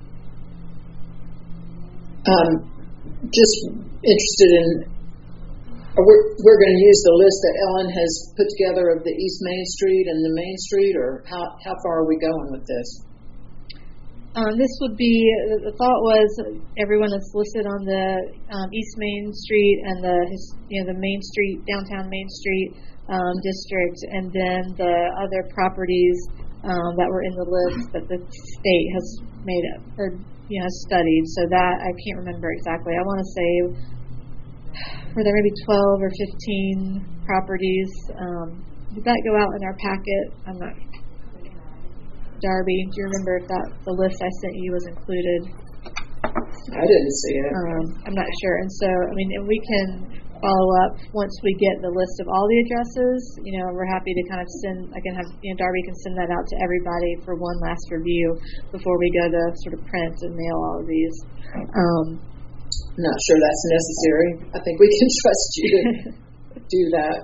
Um, just interested in, we're, we're going to use the list that Ellen has put together of the East Main Street and the Main Street, or how, how far are we going with this? Um, this would be, the thought was everyone that's listed on the um, East Main Street and the, you know, the Main Street, downtown Main Street um, district, and then the other properties um, that were in the list that the state has made up, or, you know, studied. So that, I can't remember exactly. I want to say, were there maybe twelve or fifteen properties? Um, did that go out in our packet? I'm not Darby, do you remember if that the list I sent you was included? I didn't see it. Um, I'm not sure. And so, I mean, and we can follow up once we get the list of all the addresses. You know, we're happy to kind of send, I can have, you know, Darby can send that out to everybody for one last review before we go to sort of print and mail all of these. Um, Not sure that's necessary. I think we can trust you to do that.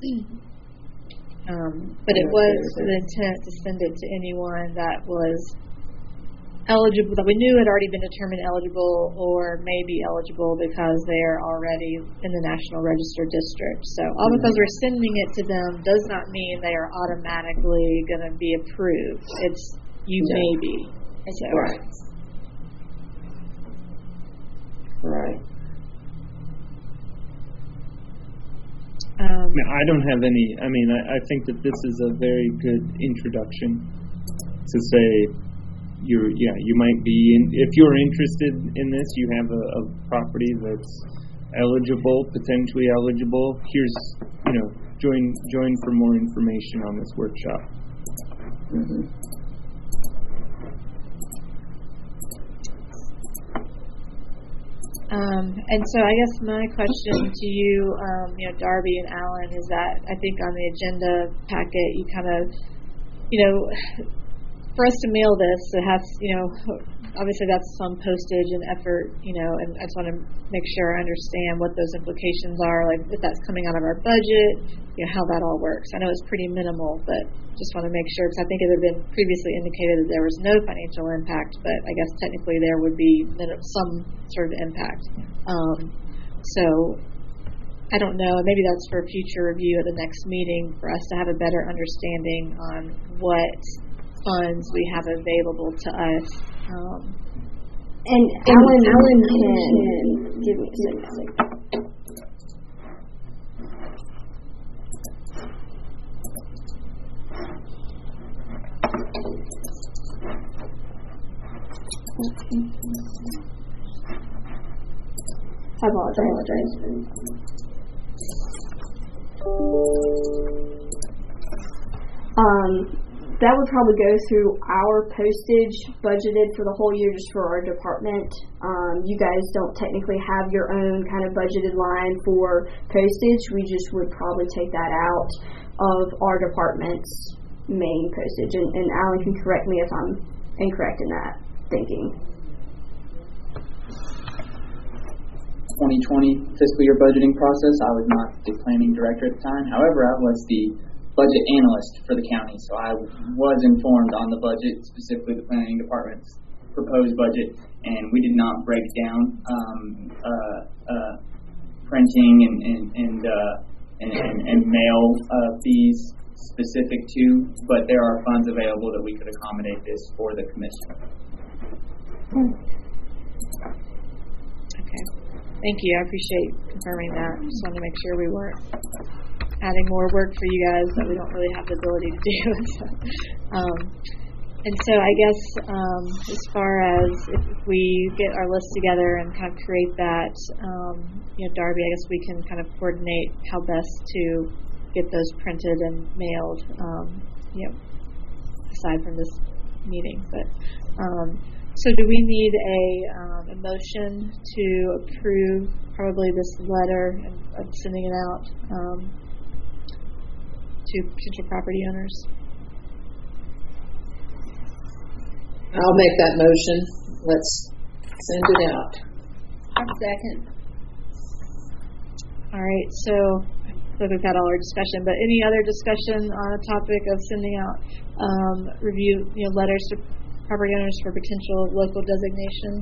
Um, but it was the intent to send it to anyone that was eligible, that we knew had already been determined eligible or may be eligible because they are already in the National Register district. So all mm-hmm. because we're sending it to them does not mean they are automatically going to be approved. It's you no. may be. So. Right. Right. Um, I don't have any, I mean, I, I think that this is a very good introduction to say, you're, yeah, you might be, in, if you're interested in this, you have a, a property that's eligible, potentially eligible, here's, you know, join, join for more information on this workshop. Mm-hmm. Um, and so I guess my question to you, um, you know, Darby and Alan, is that I think on the agenda packet you kind of, you know, for us to mail this, it has, you know, obviously that's some postage and effort, you know, and I just want to make sure I understand what those implications are, like if that's coming out of our budget, you know, how that all works. I know it's pretty minimal, but just want to make sure, because I think it had been previously indicated that there was no financial impact, but I guess technically there would be some sort of impact. Um, so I don't know, maybe that's for future review at the next meeting for us to have a better understanding on what funds we have available to us. Um, and Alan, Alan can give me a second. I apologize. Um, that would probably go through our postage budgeted for the whole year just for our department. Um, you guys don't technically have your own kind of budgeted line for postage. We just would probably take that out of our department's main postage. And, and Alan can correct me if I'm incorrect in that thinking. twenty twenty fiscal year budgeting process, I was not the planning director at the time. However, I was the budget analyst for the county, so I was informed on the budget, specifically the planning department's proposed budget, and we did not break down um, uh, uh, printing and and and, uh, and, and, and mail uh, fees specific to, but there are funds available that we could accommodate this for the commission. Okay. Thank you. I appreciate confirming that. Just wanted to make sure we weren't adding more work for you guys that we don't really have the ability to do. um, and so I guess um, as far as if we get our list together and kind of create that, um, you know, Darby, I guess we can kind of coordinate how best to get those printed and mailed, um, you know, aside from this meeting. But um, so do we need a, um, a motion to approve probably this letter and of sending it out um, to potential property owners? I'll make that motion. Let's send it out. Second. All right, so I think we've had all our discussion, but any other discussion on a topic of sending out um, review, you know, letters to property owners for potential local designation?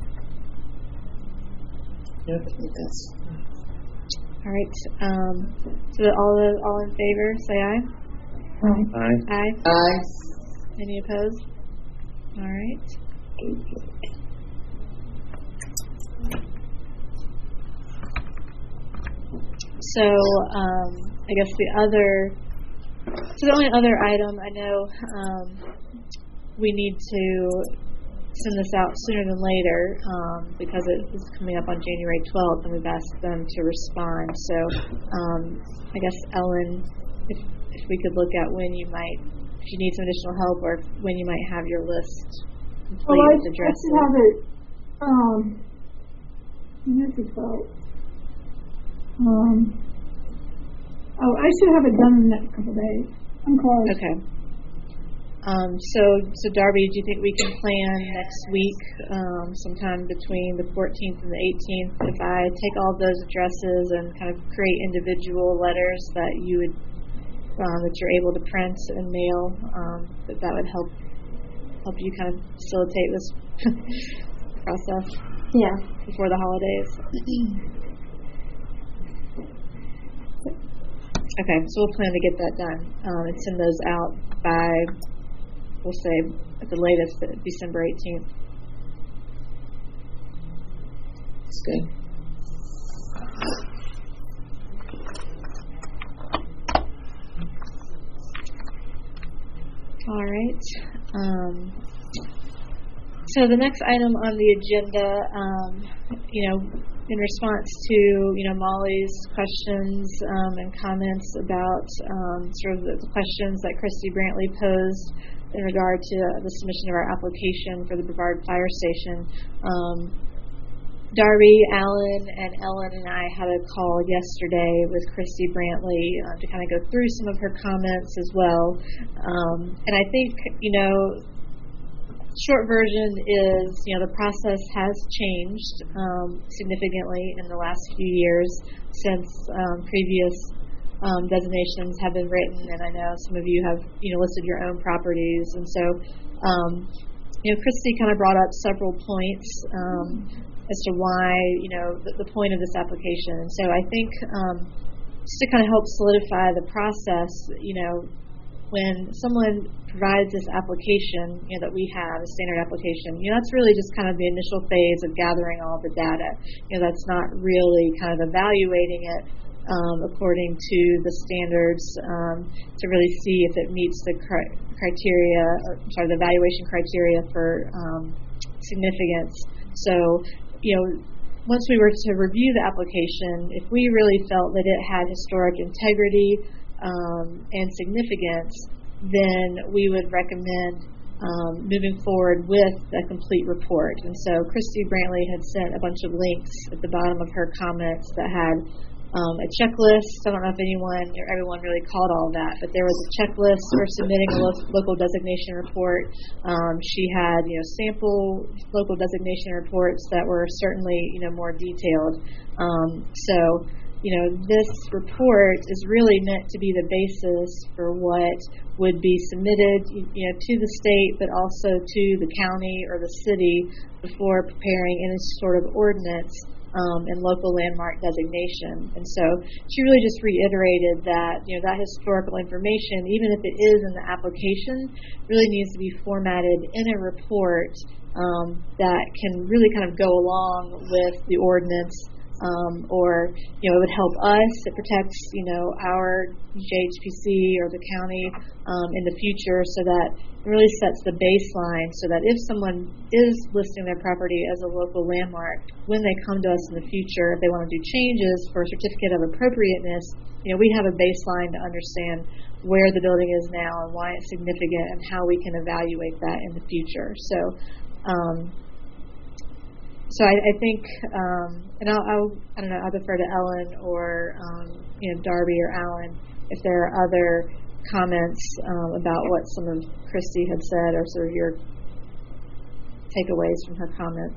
Yep, I think that's. All right. Um, so all the, all in favor, say aye. Aye. Aye. Aye. Any opposed? All right. So, um, I guess the other, so the only other item I know um, we need to send this out sooner than later um, because it is coming up on January twelfth, and we've asked them to respond. So, um, I guess Ellen, if if we could look at when you might, if you need some additional help, or when you might have your list complete well, I, with addresses. I should have it. Um, here's the twelfth. Um, oh, I should have it done in the next couple of days. I'm close. Okay. Um, so, so Darby, do you think we can plan next week, um, sometime between the fourteenth and the eighteenth? If I take all those addresses and kind of create individual letters that you would, um, that you're able to print and mail, um, that that would help help you kind of facilitate this process. Yeah. Before the holidays. Okay, so we'll plan to get that done um, and send those out by, we'll say, at the latest, December eighteenth. That's good. All right. Um, so the next item on the agenda, um, you know, in response to, you know, Molly's questions um, and comments about um, sort of the, the questions that Christy Brantley posed in regard to the submission of our application for the Brevard Fire Station, um, Darby, Alan, and Ellen and I had a call yesterday with Christy Brantley uh, to kind of go through some of her comments as well. Um, and I think, you know, short version is, you know, the process has changed um, significantly in the last few years since um, previous um, designations have been written, and I know some of you have, you know, listed your own properties. And so, um, you know, Christy kind of brought up several points um, as to why, you know, the, the point of this application. And so I think um, just to kind of help solidify the process, you know, when someone provides this application, you know, that we have, a standard application, you know, that's really just kind of the initial phase of gathering all the data. You know, that's not really kind of evaluating it um, according to the standards um, to really see if it meets the cri- criteria, or, sorry, the evaluation criteria for um, significance. So, you know, once we were to review the application, if we really felt that it had historic integrity Um, and significance, then we would recommend um, moving forward with a complete report. And so Christy Brantley had sent a bunch of links at the bottom of her comments that had um, a checklist. I don't know if anyone or everyone really caught all that, but there was a checklist for submitting a lo- local designation report. Um, she had, you know, sample local designation reports that were certainly, you know, more detailed. Um, so You know, this report is really meant to be the basis for what would be submitted, you know, to the state, but also to the county or the city before preparing any sort of ordinance um, and local landmark designation. And so she really just reiterated that, you know, that historical information, even if it is in the application, really needs to be formatted in a report um, that can really kind of go along with the ordinance. Um, or, you know, it would help us. It protects, you know, our J H P C or the county um, in the future, so that it really sets the baseline so that if someone is listing their property as a local landmark, when they come to us in the future, if they want to do changes for a certificate of appropriateness, you know, we have a baseline to understand where the building is now and why it's significant and how we can evaluate that in the future. So, um, So I, I think, um, and I'll, I'll, I don't know, I'll defer to Ellen or, um, you know, Darby or Alan if there are other comments um, about what some of Christy had said or sort of your takeaways from her comments.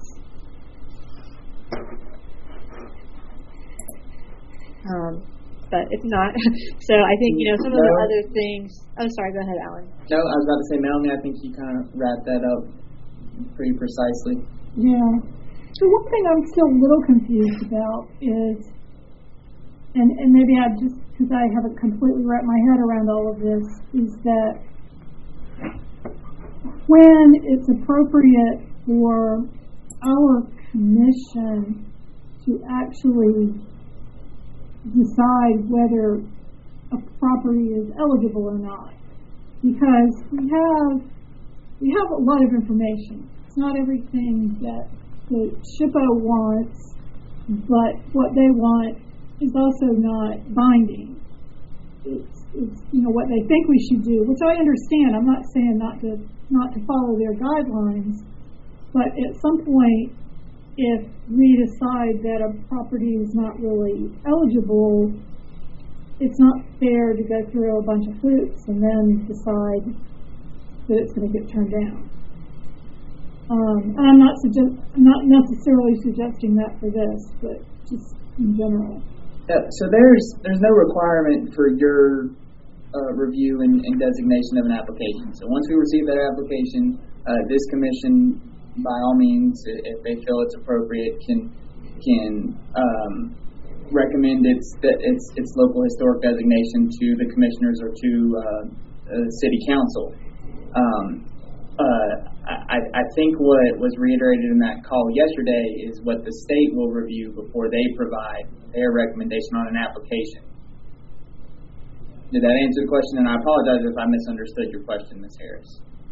Um, but if not, so I think, you know, some of the other things, oh, sorry, go ahead, Alan. No, I was about to say, Melanie, I think you kind of wrapped that up pretty precisely. Yeah. So one thing I'm still a little confused about is, and, and maybe I just, because I haven't completely wrapped my head around all of this, is that when it's appropriate for our commission to actually decide whether a property is eligible or not, because we have we have a lot of information. It's not everything that the SHPO wants, but what they want is also not binding. It's, it's you know what they think we should do, which I understand. I'm not saying not to not to follow their guidelines, but at some point, if we decide that a property is not really eligible, it's not fair to go through a bunch of hoops and then decide that it's going to get turned down. Um, and I'm not suggest, I'm not necessarily suggesting that for this, but just in general. Uh, so there's there's no requirement for your uh, review and, and designation of an application. So once we receive that application, uh, this commission, by all means, if they feel it's appropriate, can can um, recommend its that its its local historic designation to the commissioners or to uh, uh, city council. Um, uh, I, I think what was reiterated in that call yesterday is what the state will review before they provide their recommendation on an application. Did that answer the question? And I apologize if I misunderstood your question, Miz Harris.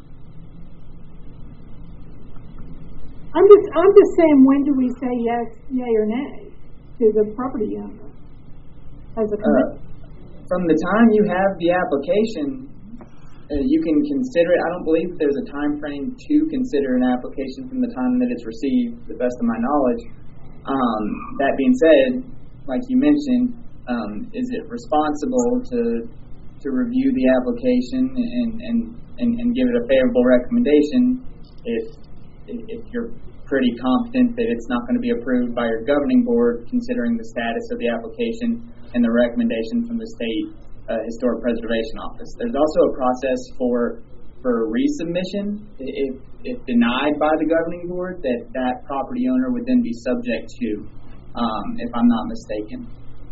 I'm just I'm just saying, when do we say yes, yay, or nay to the property owner as a committee? Uh, from the time you have the application, uh, you can consider it. I don't believe there's a time frame to consider an application from the time that it's received, to the best of my knowledge. Um, that being said, like you mentioned, um, is it responsible to to review the application and, and, and, and give it a favorable recommendation if if you're pretty confident that it's not going to be approved by your governing board, considering the status of the application and the recommendation from the state uh, historic preservation office. There's also a process for for resubmission. If, if denied by the governing board, that that property owner would then be subject to, um, if I'm not mistaken.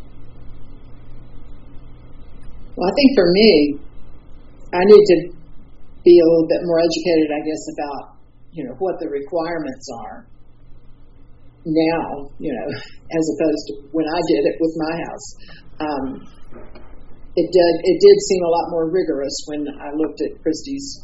Well, I think for me, I need to be a little bit more educated, I guess, about you know, what the requirements are now, you know, as opposed to when I did it with my house. Um, it did, it did seem a lot more rigorous when I looked at Christy's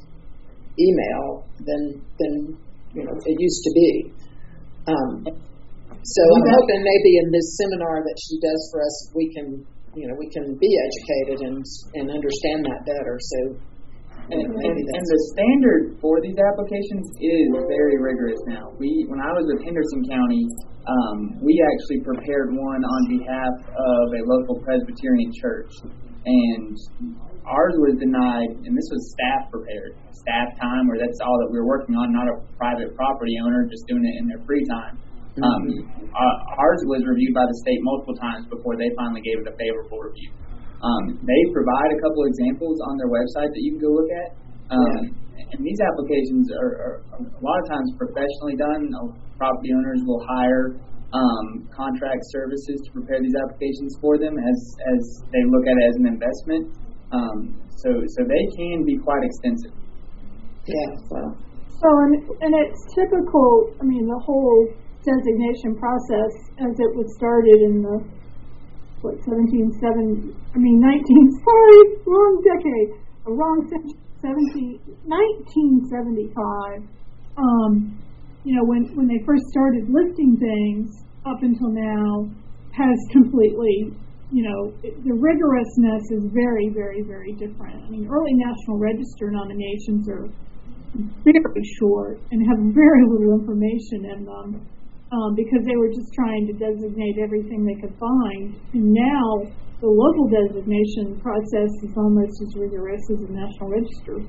email than, than you know, it used to be. Um, so I'm hoping maybe in this seminar that she does for us, we can, you know, we can be educated and, and understand that better. So And, and, and the standard for these applications is very rigorous now. We, when I was with Henderson County, um, we actually prepared one on behalf of a local Presbyterian church, and ours was denied. And this was staff prepared, staff time, where that's all that we were working on, not a private property owner just doing it in their free time. Mm-hmm. Um, uh, ours was reviewed by the state multiple times before they finally gave it a favorable review. Um, they provide a couple examples on their website that you can go look at. Um, yeah. And these applications are, are a lot of times professionally done. Property owners will hire um, contract services to prepare these applications for them as as they look at it as an investment. Um, so so they can be quite extensive. Yeah. Well. So and and it's typical. I mean, the whole designation process, as it was started in the what, seventeen seventy, I mean, nineteen, sorry, wrong decade, a wrong seventeen, nineteen seventy-five, um, you know, when, when they first started listing things up until now has completely, you know, it, the rigorousness is very, very, very different. I mean, early National Register nominations are very short and have very little information in them. Um, because they were just trying to designate everything they could find. And now the local designation process is almost as rigorous as the National Register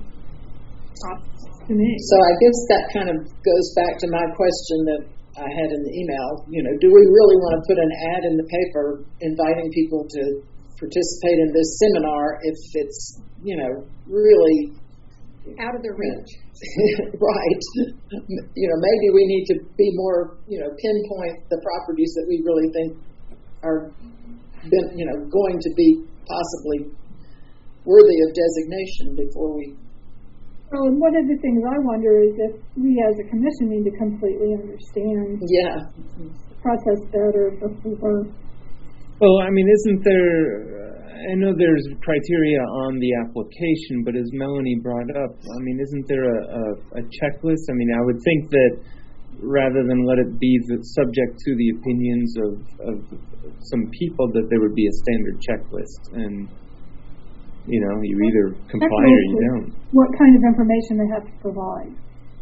process to me. So I guess that kind of goes back to my question that I had in the email. You know, do we really want to put an ad in the paper inviting people to participate in this seminar if it's, you know, really out of their reach? Right. You know, maybe we need to be more, you know, pinpoint the properties that we really think are, been, you know, going to be possibly worthy of designation before we Well, and one of the things I wonder is if we as a commission need to completely understand Yeah. the process better before. Well, I mean, isn't there, I know there's criteria on the application, but as Melanie brought up, I mean, isn't there a, a, a checklist? I mean, I would think that rather than let it be the subject to the opinions of, of some people, that there would be a standard checklist. And, you know, you either comply or you don't. What kind of information they have to provide.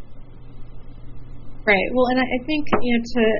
Right. Well, and I, I think, you know, to,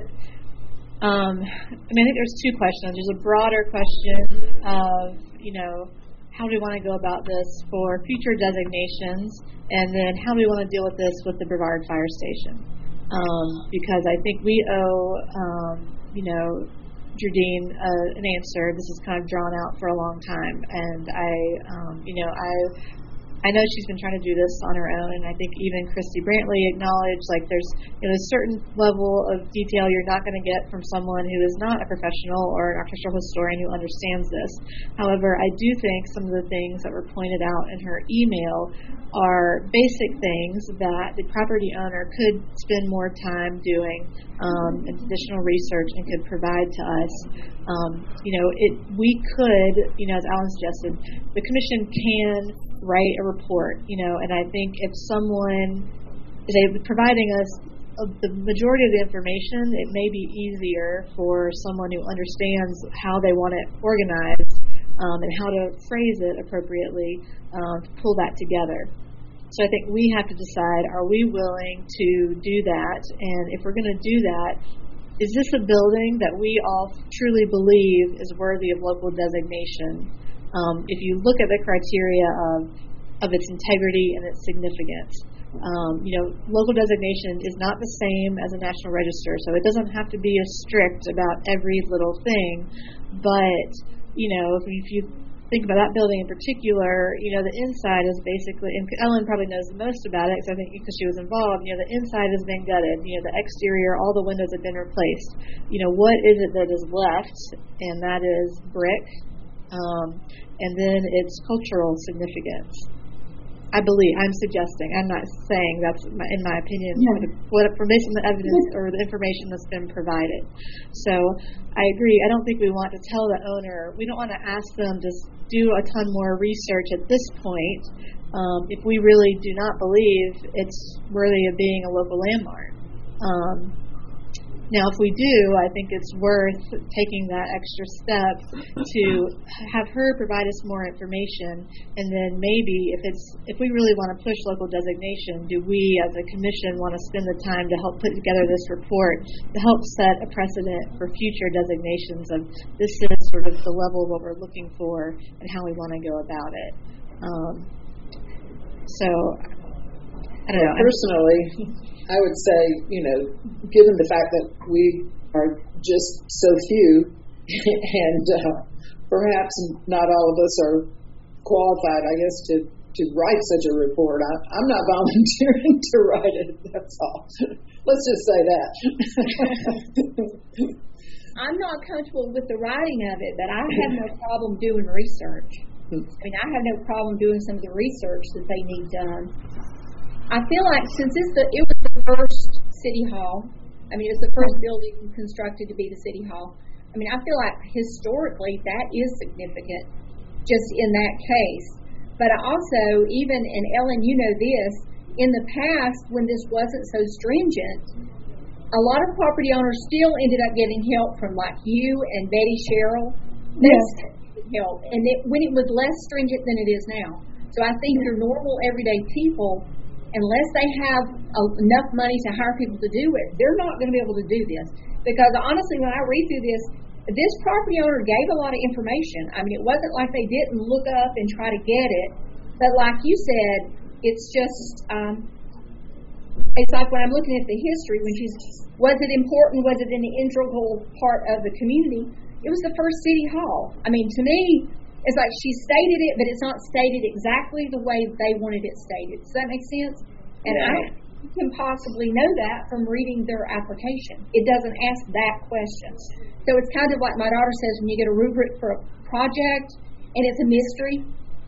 um, I mean, I think there's two questions. There's a broader question of, you know, how do we want to go about this for future designations, and then how do we want to deal with this with the Brevard Fire Station? Um, because I think we owe, um, you know, Jardine uh, an answer. This is kind of drawn out for a long time, and I, um, you know, I. I know she's been trying to do this on her own, and I think even Christy Brantley acknowledged, like, there's, you know, a certain level of detail you're not going to get from someone who is not a professional or an architectural historian who understands this. However, I do think some of the things that were pointed out in her email are basic things that the property owner could spend more time doing, um, additional research, and could provide to us. Um, you know, it we could, you know, as Alan suggested, the commission can write a report, you know, and I think if someone is able, providing us uh, the majority of the information, it may be easier for someone who understands how they want it organized um, and how to phrase it appropriately uh, to pull that together. So I think we have to decide, are we willing to do that? And if we're going to do that, is this a building that we all truly believe is worthy of local designation? Um, if you look at the criteria of of its integrity and its significance, um, you know, local designation is not the same as a national register, so it doesn't have to be as strict about every little thing. But you know, if you, if you think about that building in particular, you know, the inside is basically, and Ellen probably knows the most about it because I think because she was involved. You know, the inside has been gutted. You know, the exterior, all the windows have been replaced. You know, what is it that is left? And that is brick. Um, and then its cultural significance. I believe, I'm suggesting, I'm not saying that's, my, in my opinion, yeah. what, what, based on the evidence or the information that's been provided. So I agree. I don't think we want to tell the owner, we don't want to ask them to do a ton more research at this point um, if we really do not believe it's worthy of being a local landmark. Um, Now, if we do, I think it's worth taking that extra step to have her provide us more information, and then maybe if it's if we really want to push local designation, do we as a commission want to spend the time to help put together this report to help set a precedent for future designations of this is sort of the level of what we're looking for and how we want to go about it. Um, so, I don't know. Personally, I would say, you know, given the fact that we are just so few, and uh, perhaps not all of us are qualified, I guess, to, to write such a report. I, I'm not volunteering to write it, that's all. Let's just say that. I'm not comfortable with the writing of it, but I have no problem doing research. I mean, I have no problem doing some of the research that they need done. I feel like since it's the, it was the first city hall, I mean, it was the first building constructed to be the city hall. I mean, I feel like historically that is significant just in that case. But I also, even, and Ellen, you know this, in the past when this wasn't so stringent, a lot of property owners still ended up getting help from like you and Betty Sherrill. They Yes. help, and it, when it was less stringent than it is now. So I think your normal everyday people, unless they have a, enough money to hire people to do it, they're not going to be able to do this. Because honestly, when I read through this, this property owner gave a lot of information. I mean, it wasn't like they didn't look up and try to get it. But like you said, it's just, um, it's like when I'm looking at the history, when she's, was it important, was it an integral part of the community? It was the first city hall. I mean, to me, it's like she stated it, but it's not stated exactly the way they wanted it stated. Does that make sense? And yeah. I don't can possibly know that from reading their application. It doesn't ask that question. So it's kind of like my daughter says when you get a rubric for a project and it's a mystery.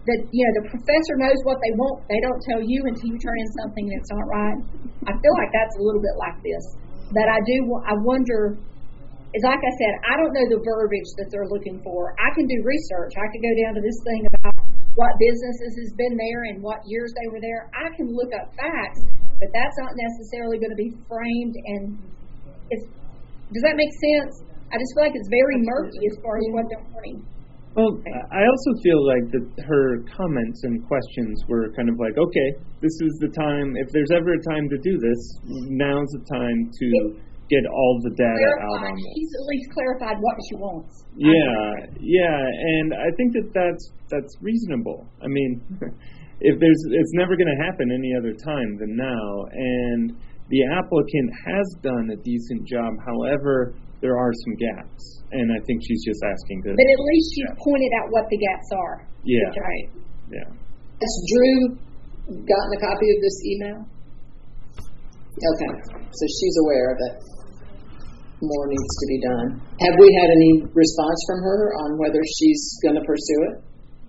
that, you know, the professor knows what they want. They don't tell you until you turn in something that's not right. I feel like that's a little bit like this. But I do, I wonder, it's like I said, I don't know the verbiage that they're looking for. I can do research. I could go down to this thing about what businesses has been there and what years they were there. I can look up facts, but that's not necessarily going to be framed. And it's, does that make sense? I just feel like it's very murky as far as what they're wanting. Well, I also feel like that her comments and questions were kind of like, okay, this is the time, if there's ever a time to do this, now's the time to get all the data clarified. out on this. She's at least clarified what she wants. Yeah, yeah, and I think that that's, that's reasonable. I mean, if there's, it's never going to happen any other time than now, and the applicant has done a decent job. However, there are some gaps, and I think she's just asking to. But at least she's pointed out what the gaps are. Yeah. Right. Yeah. Has Drew gotten a copy of this email? Okay, so she's aware that more needs to be done. Have we had any response from her on whether she's going to pursue it?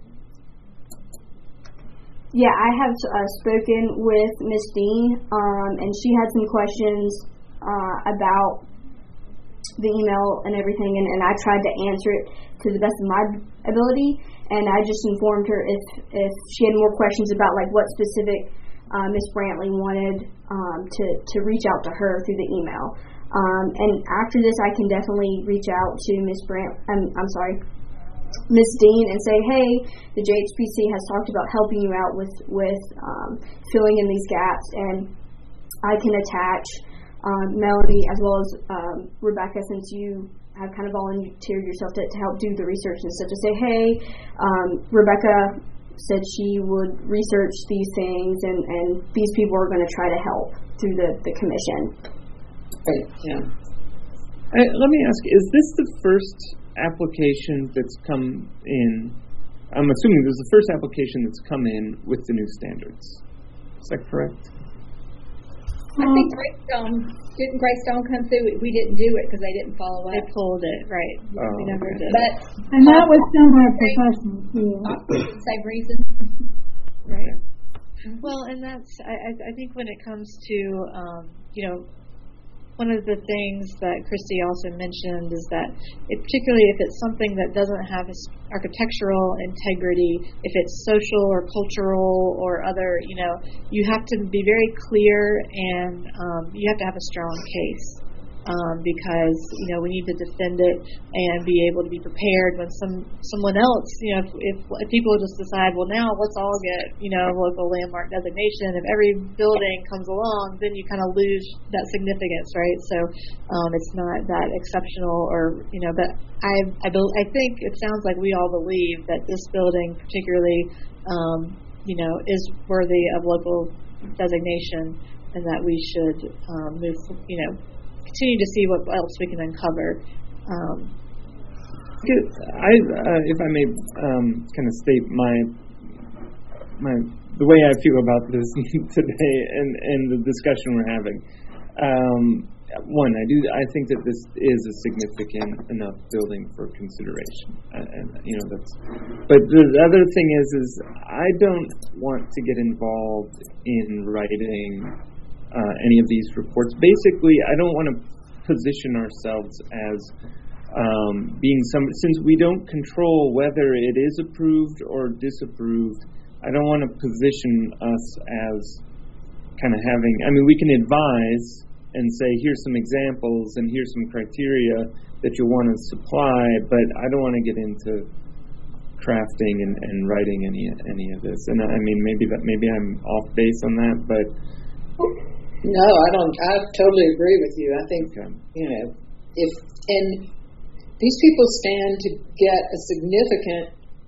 Yeah, I have uh, spoken with Miss Dean, um, and she had some questions uh, about the email and everything, and, and I tried to answer it to the best of my ability, and I just informed her if if she had more questions about like what specific uh, Miss Brantley wanted um, to, to reach out to her through the email. Um, and after this, I can definitely reach out to Miss Brant. I'm, I'm sorry, Miss Dean, and say, hey, the J H P C has talked about helping you out with with um, filling in these gaps, and I can attach Um, Melanie as well as um, Rebecca, since you have kind of volunteered yourself to, to help do the research and stuff, to say, hey, um, Rebecca said she would research these things, and, and these people are going to try to help through the, the commission. Right, yeah. Uh, let me ask, is this the first application that's come in? I'm assuming this is the first application that's come in with the new standards. Is that correct? I think Greystone, didn't Greystone come through? We didn't do it because they didn't follow They up. pulled it, right. Oh, We never okay. did. But And that was done by a professional too. same reason. Right. Well, and that's, I, I I think when it comes to, um, you know, one of the things that Christy also mentioned is that, it, particularly if it's something that doesn't have architectural integrity, if it's social or cultural or other, you know, you have to be very clear, and um, you have to have a strong case. Um, because, you know, we need to defend it and be able to be prepared when some someone else, you know, if, if, if people just decide, well, now let's all get, you know, local landmark designation. If every building comes along, then you kind of lose that significance, right? So um, it's not that exceptional, or, you know, but I, I, I think it sounds like we all believe that this building particularly, um, you know, is worthy of local designation, and that we should um, move, you know, continue to see what else we can uncover. Um, I, uh, if I may, um, kind of state my my the way I feel about this today, and, and the discussion we're having. Um, one, I do. I think that this is a significant enough building for consideration, and, and you know that's. But the other thing is, is I don't want to get involved in writing Uh, any of these reports. Basically, I don't want to position ourselves as um, being some, since we don't control whether it is approved or disapproved, I don't want to position us as kind of having, I mean, we can advise and say, here's some examples and here's some criteria that you'll want to supply, but I don't want to get into crafting and, and writing any any of this. And I mean, maybe that maybe I'm off base on that, but No, I don't. I totally agree with you. I think, okay. you know, if, and these people stand to get a significant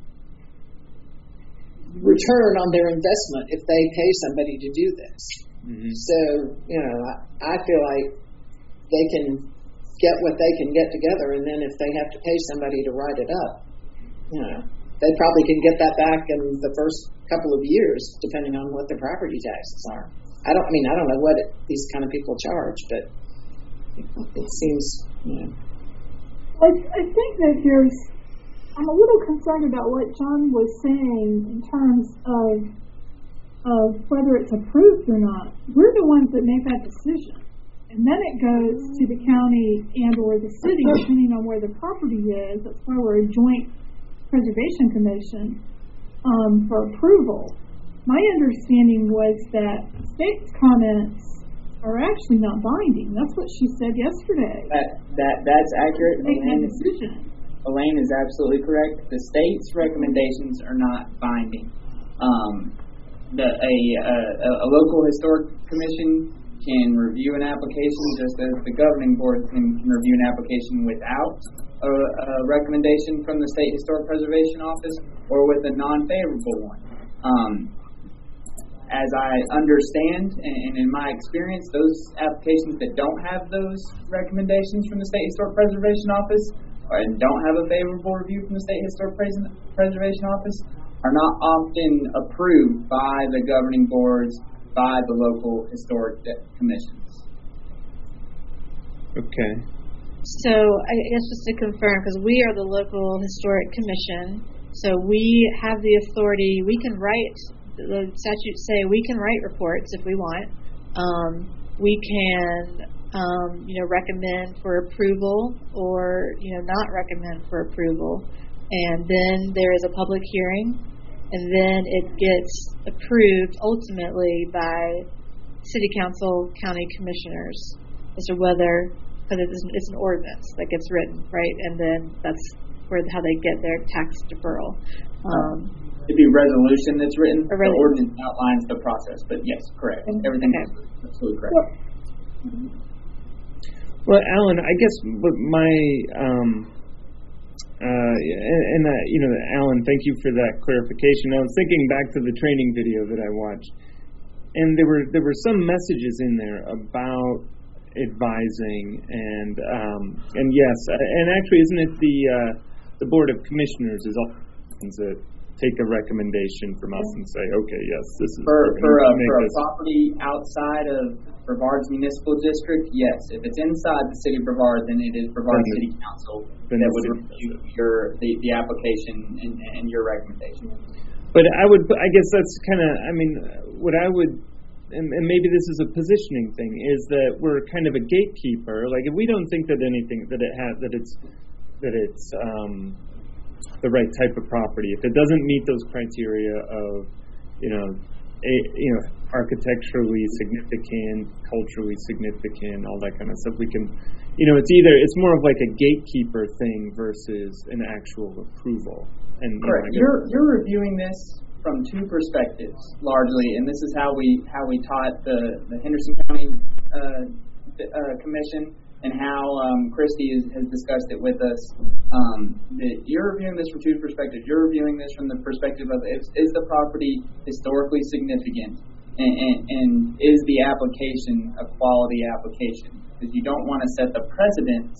return on their investment if they pay somebody to do this. Mm-hmm. So, you know, I, I feel like they can get what they can get together, and then if they have to pay somebody to write it up, you know, they probably can get that back in the first couple of years, depending on what their property taxes are. I don't I mean, I don't know what it, these kind of people charge, but it seems, you know. I, I think that there's I'm a little concerned about what John was saying in terms of of whether it's approved or not. We're the ones that make that decision. And then it goes to the county and or the city, depending on where the property is. That's why we're a joint preservation commission um, for approval. My understanding was that state's comments are actually not binding. That's what she said yesterday. That, that that's accurate. Make that Elaine, decision. Elaine is absolutely correct. The state's recommendations are not binding. Um, the, a, a, a local historic commission can review an application just as the governing board can, can review an application without a, a recommendation from the State Historic Preservation Office or with a non-favorable one. Um, as I understand, and, and in my experience, those applications that don't have those recommendations from the State Historic Preservation Office and don't have a favorable review from the State Historic Pres- Preservation Office are not often approved by the governing boards, by the local historic commissions. Okay. So I guess just to confirm, because we are the local historic commission, so we have the authority. We can write, the statutes say we can write reports if we want. Um, we can, um, you know, recommend for approval or, you know, not recommend for approval. And then there is a public hearing, and then it gets approved ultimately by city council, county commissioners as to whether, because it's, it's an ordinance that gets written, right? And then that's where how they get their tax deferral. Um, It'd be a resolution that's written. A the ordinance outlines the process, but yes, correct. Everything okay. is absolutely correct. Well, Alan, I guess what my um, uh, and, and uh, you know, Alan, thank you for that clarification. I was thinking back to the training video that I watched, and there were there were some messages in there about advising and um, and yes, and actually, isn't it the uh, the Board of Commissioners is all that take a recommendation from us and say, okay, yes, this is for for a, for a this. property outside of Brevard's municipal district. Yes, if it's inside the city of Brevard, then it is Brevard then City Council that would review your the, the application and, and your recommendation. But I would, I guess that's kind of, I mean, what I would, and, and maybe this is a positioning thing, is that we're kind of a gatekeeper. Like if we don't think that anything that it has that it's that it's um, the right type of property, if it doesn't meet those criteria of, you know, a, you know, architecturally significant, culturally significant, all that kind of stuff, we can, you know, it's either it's more of like a gatekeeper thing versus an actual approval. And correct. You know, you're you're reviewing this from two perspectives largely, and this is how we how we taught the the Henderson County uh, uh, Commission. And how um, Christy is, has discussed it with us. Um, that you're reviewing this from two perspectives. You're reviewing this from the perspective of is, is the property historically significant, and, and, and is the application a quality application? Because you don't want to set the precedence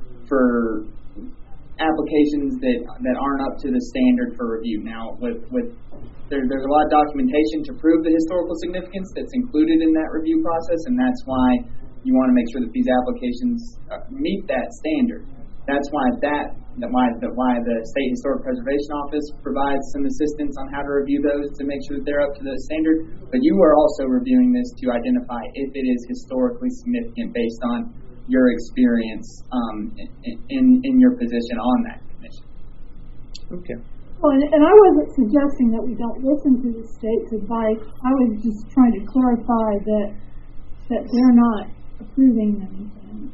for applications that, that aren't up to the standard for review. Now, with with there, there's a lot of documentation to prove the historical significance that's included in that review process, and that's why you want to make sure that these applications uh, meet that standard. That's why that, that why the why the State Historic Preservation Office provides some assistance on how to review those to make sure that they're up to the standard. But you are also reviewing this to identify if it is historically significant based on your experience um, in, in in your position on that commission. Okay. Well, and, and I wasn't suggesting that we don't listen to the state's advice. I was just trying to clarify that that they're not approving anything.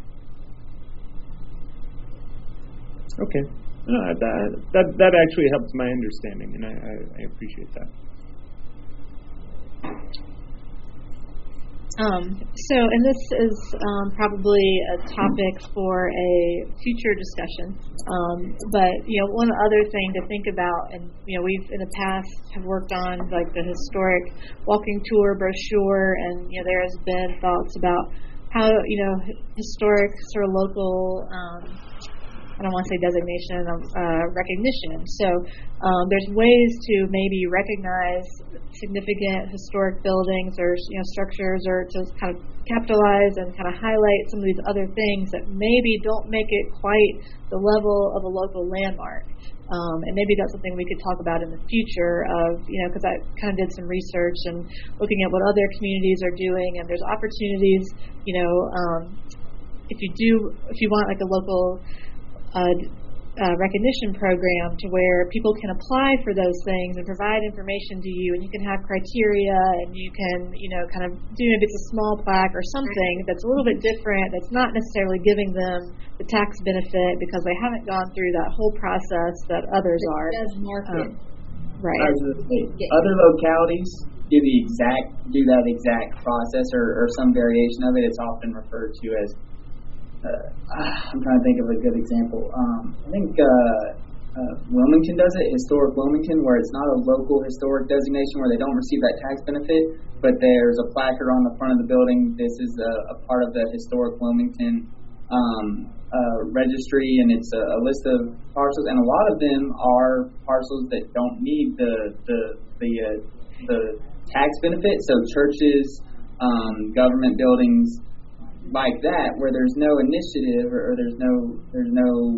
Okay. No, that, that that actually helps my understanding, and I, I, I appreciate that. Um, so, and this is um, probably a topic for a future discussion. Um, but you know, one other thing to think about, and you know, we've in the past have worked on like the historic walking tour brochure, and you know, there has been thoughts about how you know historic sort of local. Um, I don't want to say designation, uh, recognition. So um, there's ways to maybe recognize significant historic buildings or you know structures, or to kind of capitalize and kind of highlight some of these other things that maybe don't make it quite the level of a local landmark. Um, and maybe that's something we could talk about in the future of, you know, because I kind of did some research and looking at what other communities are doing, and there's opportunities, you know, um, if you do, if you want like a local uh, uh, recognition program to where people can apply for those things and provide information to you, and you can have criteria, and you can, you know, kind of do maybe it's a small plaque or something that's a little bit different, that's not necessarily giving them the tax benefit because they haven't gone through that whole process that others are. It does market. Um, right. Other localities do the exact do that exact process or, or some variation of it. It's often referred to as Uh, I'm trying to think of a good example. Um, I think uh, uh, Wilmington does it, Historic Wilmington, where it's not a local historic designation where they don't receive that tax benefit, but there's a placard on the front of the building. This is a, a part of the Historic Wilmington um, uh, registry, and it's a, a list of parcels, and a lot of them are parcels that don't need the the the, uh, the tax benefit. So churches, um, government buildings, like that, where there's no initiative or, or there's no there's no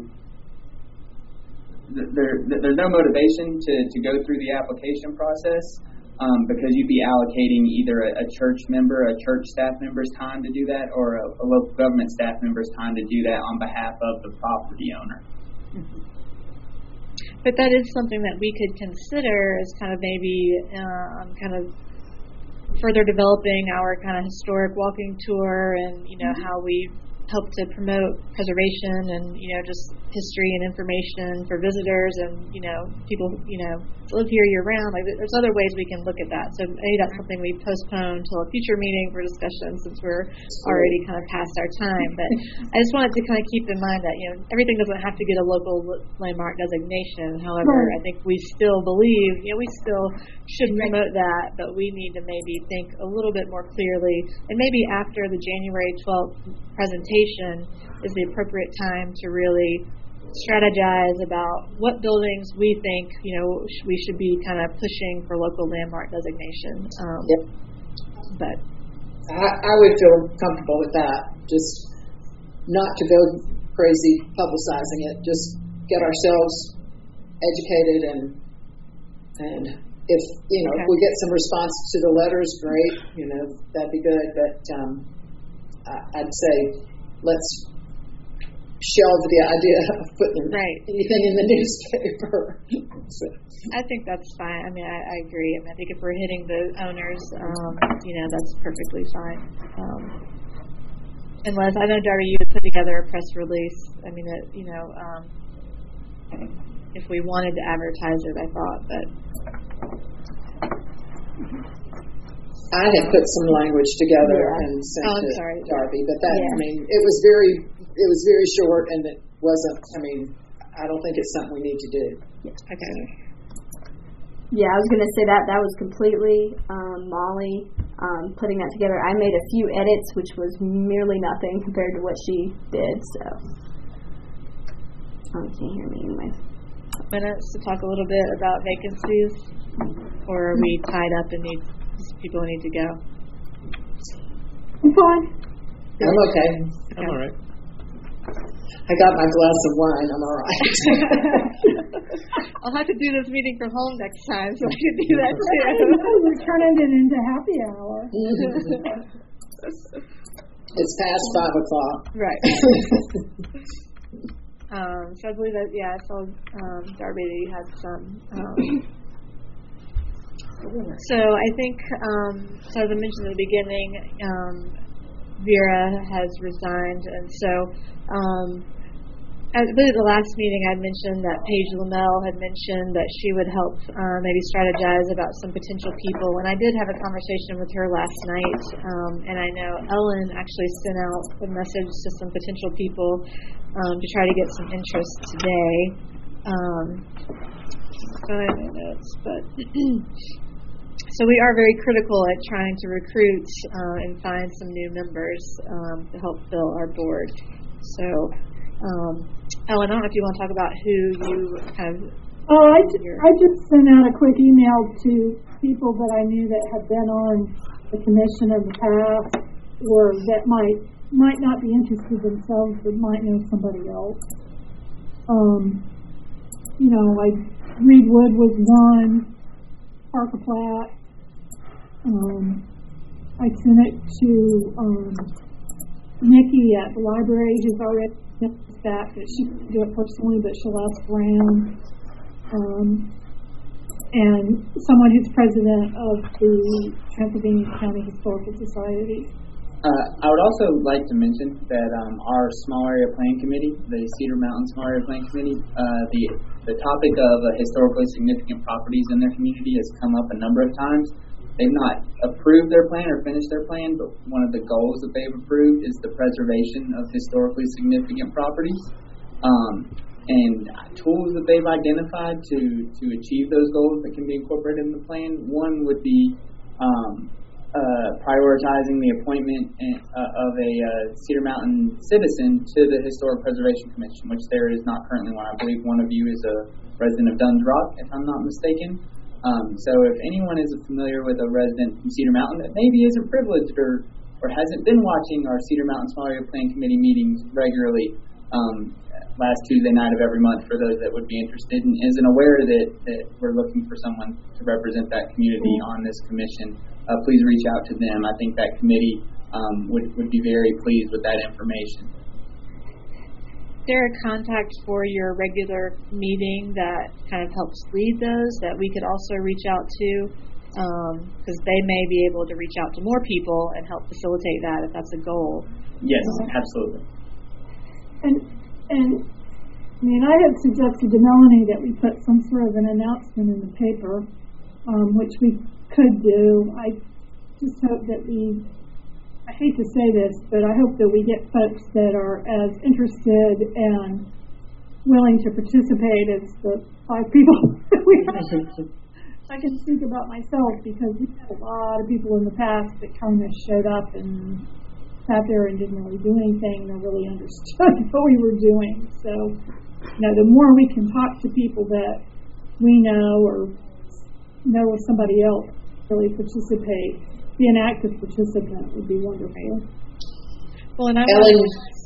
there, there's no motivation to, to go through the application process um, because you'd be allocating either a, a church member, a church staff member's time to do that, or a, a local government staff member's time to do that on behalf of the property owner. Mm-hmm. But that is something that we could consider as kind of maybe um, kind of further developing our kind of historic walking tour, and you know, how we help to promote preservation and, you know, just history and information for visitors and, you know, people, you know, live here year round. Like, there's other ways we can look at that. So maybe that's something we postpone until a future meeting for discussion, since we're already kind of past our time. But I just wanted to kind of keep in mind that, you know, everything doesn't have to get a local landmark designation. However, I think we still believe, you know, we still should promote that, but we need to maybe think a little bit more clearly, and maybe after the January twelfth presentation is the appropriate time to really strategize about what buildings we think, you know, sh- we should be kind of pushing for local landmark designation. Um, yep. But I, I would feel comfortable with that. Just not to go crazy publicizing it. Just get ourselves educated, and and if you know okay. if we get some response to the letters, great. You know, that'd be good. But um, I, I'd say let's shelve the idea of putting right. anything in the newspaper. So. I think that's fine. I mean, I, I agree. I mean, I think if we're hitting the owners, um, you know, that's perfectly fine. Um, unless, I know, Darby, you would put together a press release. I mean, it, you know, um, if we wanted to advertise it, I thought, but. I had put some language together yeah. and sent oh, to sorry. Darby, but that, yeah. I mean, it was very, it was very short, and it wasn't, I mean, I don't think it's something we need to do. Okay. Yeah, I was going to say that that was completely um, Molly um, putting that together. I made a few edits, which was merely nothing compared to what she did, so. Oh, you can't hear me anyway. Minutes to talk a little bit about vacancies, or are we tied up and need people need to go? I'm fine. I'm okay. okay. I'm all right. I got my glass of wine. I'm all right. I'll have to do this meeting from home next time, so I can do that too. We're turning it into happy hour. It's past five o'clock. Right. um, so I believe that, yeah, I saw um, Darby that you had some. Um, so I think, um, so as I mentioned at the beginning, um, Vera has resigned, and so um, I believe at the last meeting I mentioned that Paige Lamel had mentioned that she would help uh, maybe strategize about some potential people, and I did have a conversation with her last night, um, and I know Ellen actually sent out a message to some potential people um, to try to get some interest today. Um, so I have my notes, but so we are very critical at trying to recruit uh, and find some new members um, to help fill our board. So, um, Ellen, I don't know if you want to talk about who you kind of. Oh, I, j- I just sent out a quick email to people that I knew that had been on the commission in the past, or that might might not be interested themselves, but might know somebody else. Um, you know, like Reedwood was one, Parker Platte. Um, I sent it to um, Nikki at the library, who's already noticed that, that she can do it personally, but she'll ask around. Um, and someone who's president of the Transylvania County Historical Society. Uh, I would also like to mention that um, our Small Area Plan Committee, the Cedar Mountain Small Area Plan Committee, uh, the the topic of uh, historically significant properties in their community has come up a number of times. They've not approved their plan or finished their plan, but one of the goals that they've approved is the preservation of historically significant properties. Um, and tools that they've identified to, to achieve those goals that can be incorporated in the plan. One would be um, uh, prioritizing the appointment uh, of a uh, Cedar Mountain citizen to the Historic Preservation Commission, which there is not currently one. I believe one of you is a resident of Duns Rock, if I'm not mistaken. Um, so if anyone is familiar with a resident from Cedar Mountain that maybe isn't privileged or, or hasn't been watching our Cedar Mountain Small Area Plan Committee meetings regularly, um, last Tuesday night of every month for those that would be interested and isn't aware that, that we're looking for someone to represent that community on this commission, uh, please reach out to them. I think that committee um, would, would be very pleased with that information. Is there a contact for your regular meeting that kind of helps lead those that we could also reach out to? Because um, they may be able to reach out to more people and help facilitate that if that's a goal. Yes, absolutely. And And, I mean, I had suggested to Melanie that we put some sort of an announcement in the paper, um, which we could do. I just hope that we, I hate to say this, but I hope that we get folks that are as interested and willing to participate as the five people that we have. I can speak about myself because we had a lot of people in the past that kind of showed up and sat there and didn't really do anything or really understood what we were doing. So, you know, the more we can talk to people that we know or know of somebody else really participate, be an active participant would be wonderful. Well, and I Ellen,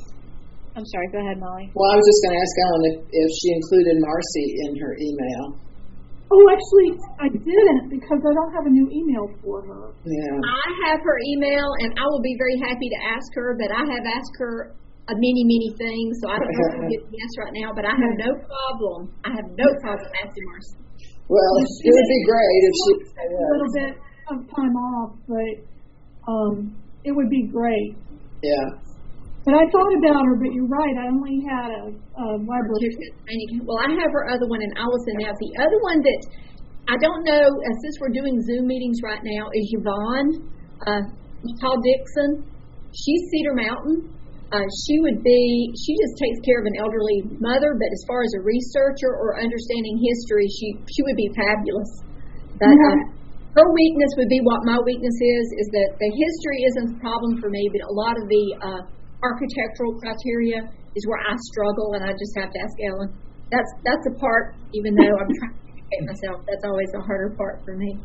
I'm sorry, go ahead, Molly. Well, I was just going to ask Ellen if, if she included Marcy in her email. Oh, actually, I didn't because I don't have a new email for her. Yeah. I have her email, and I will be very happy to ask her, but I have asked her uh, many, many things, so I don't know if I'll get the answer right now, but I have no problem. I have no problem asking Marcy. Well, it would be great if she... A little bit of time off, but um, it would be great. Yeah. But I thought about her, but you're right. I only had a, a library. Well, I have her other one, and I will send out the other one that I don't know. Uh, since we're doing Zoom meetings right now, is Yvonne uh, Paul Dixon. She's Cedar Mountain. Uh, she would be. She just takes care of an elderly mother, but as far as a researcher or understanding history, she she would be fabulous. But uh, her weakness would be what my weakness is: is that the history isn't a problem for me, but a lot of the uh, architectural criteria is where I struggle, and I just have to ask Ellen. That's that's a part, even though I'm trying to educate myself, that's always a harder part for me.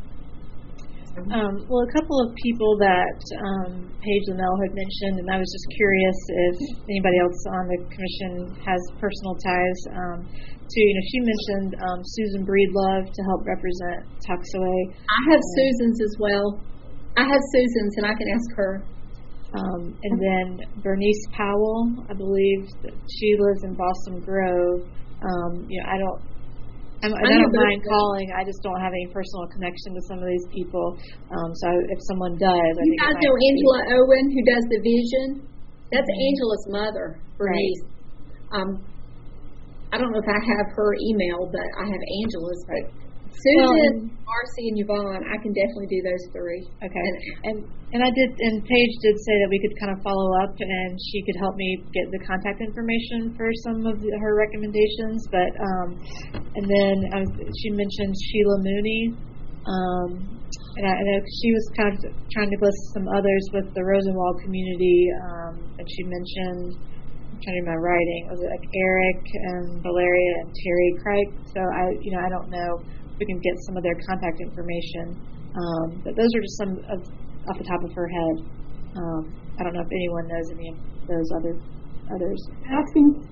Um, well, a couple of people that um, Paige Linnell had mentioned, and I was just curious if anybody else on the commission has personal ties um, to, you know, she mentioned um, Susan Breedlove to help represent Tuxaway. I have um, Susan's as well. I have Susan's, and I can ask her. Um, and then Bernice Powell, I believe that she lives in Boston Grove. Um, you know, I don't, I'm, I don't mind calling. I just don't have any personal connection to some of these people. Um, so if someone does, I you think guys know Angela be. Owen, who does the vision. That's mm-hmm. Angela's mother, Bernice. Right. Um, I don't know if I have her email, but I have Angela's. Right. Susan, well, Marcy, and Yvonne, I can definitely do those three. Okay, and, and and I did, and Paige did say that we could kind of follow up, and she could help me get the contact information for some of the, her recommendations. But um, and then um, she mentioned Sheila Mooney, um, and I, I know she was kind of trying to list some others with the Rosenwald community, um, and she mentioned. I'm trying to do my writing. Was it like Eric and Valeria and Terry Craig? So I, you know, I don't know. We can get some of their contact information, um, but those are just some of, off the top of her head. Um, I don't know if anyone knows any of those other others. Asking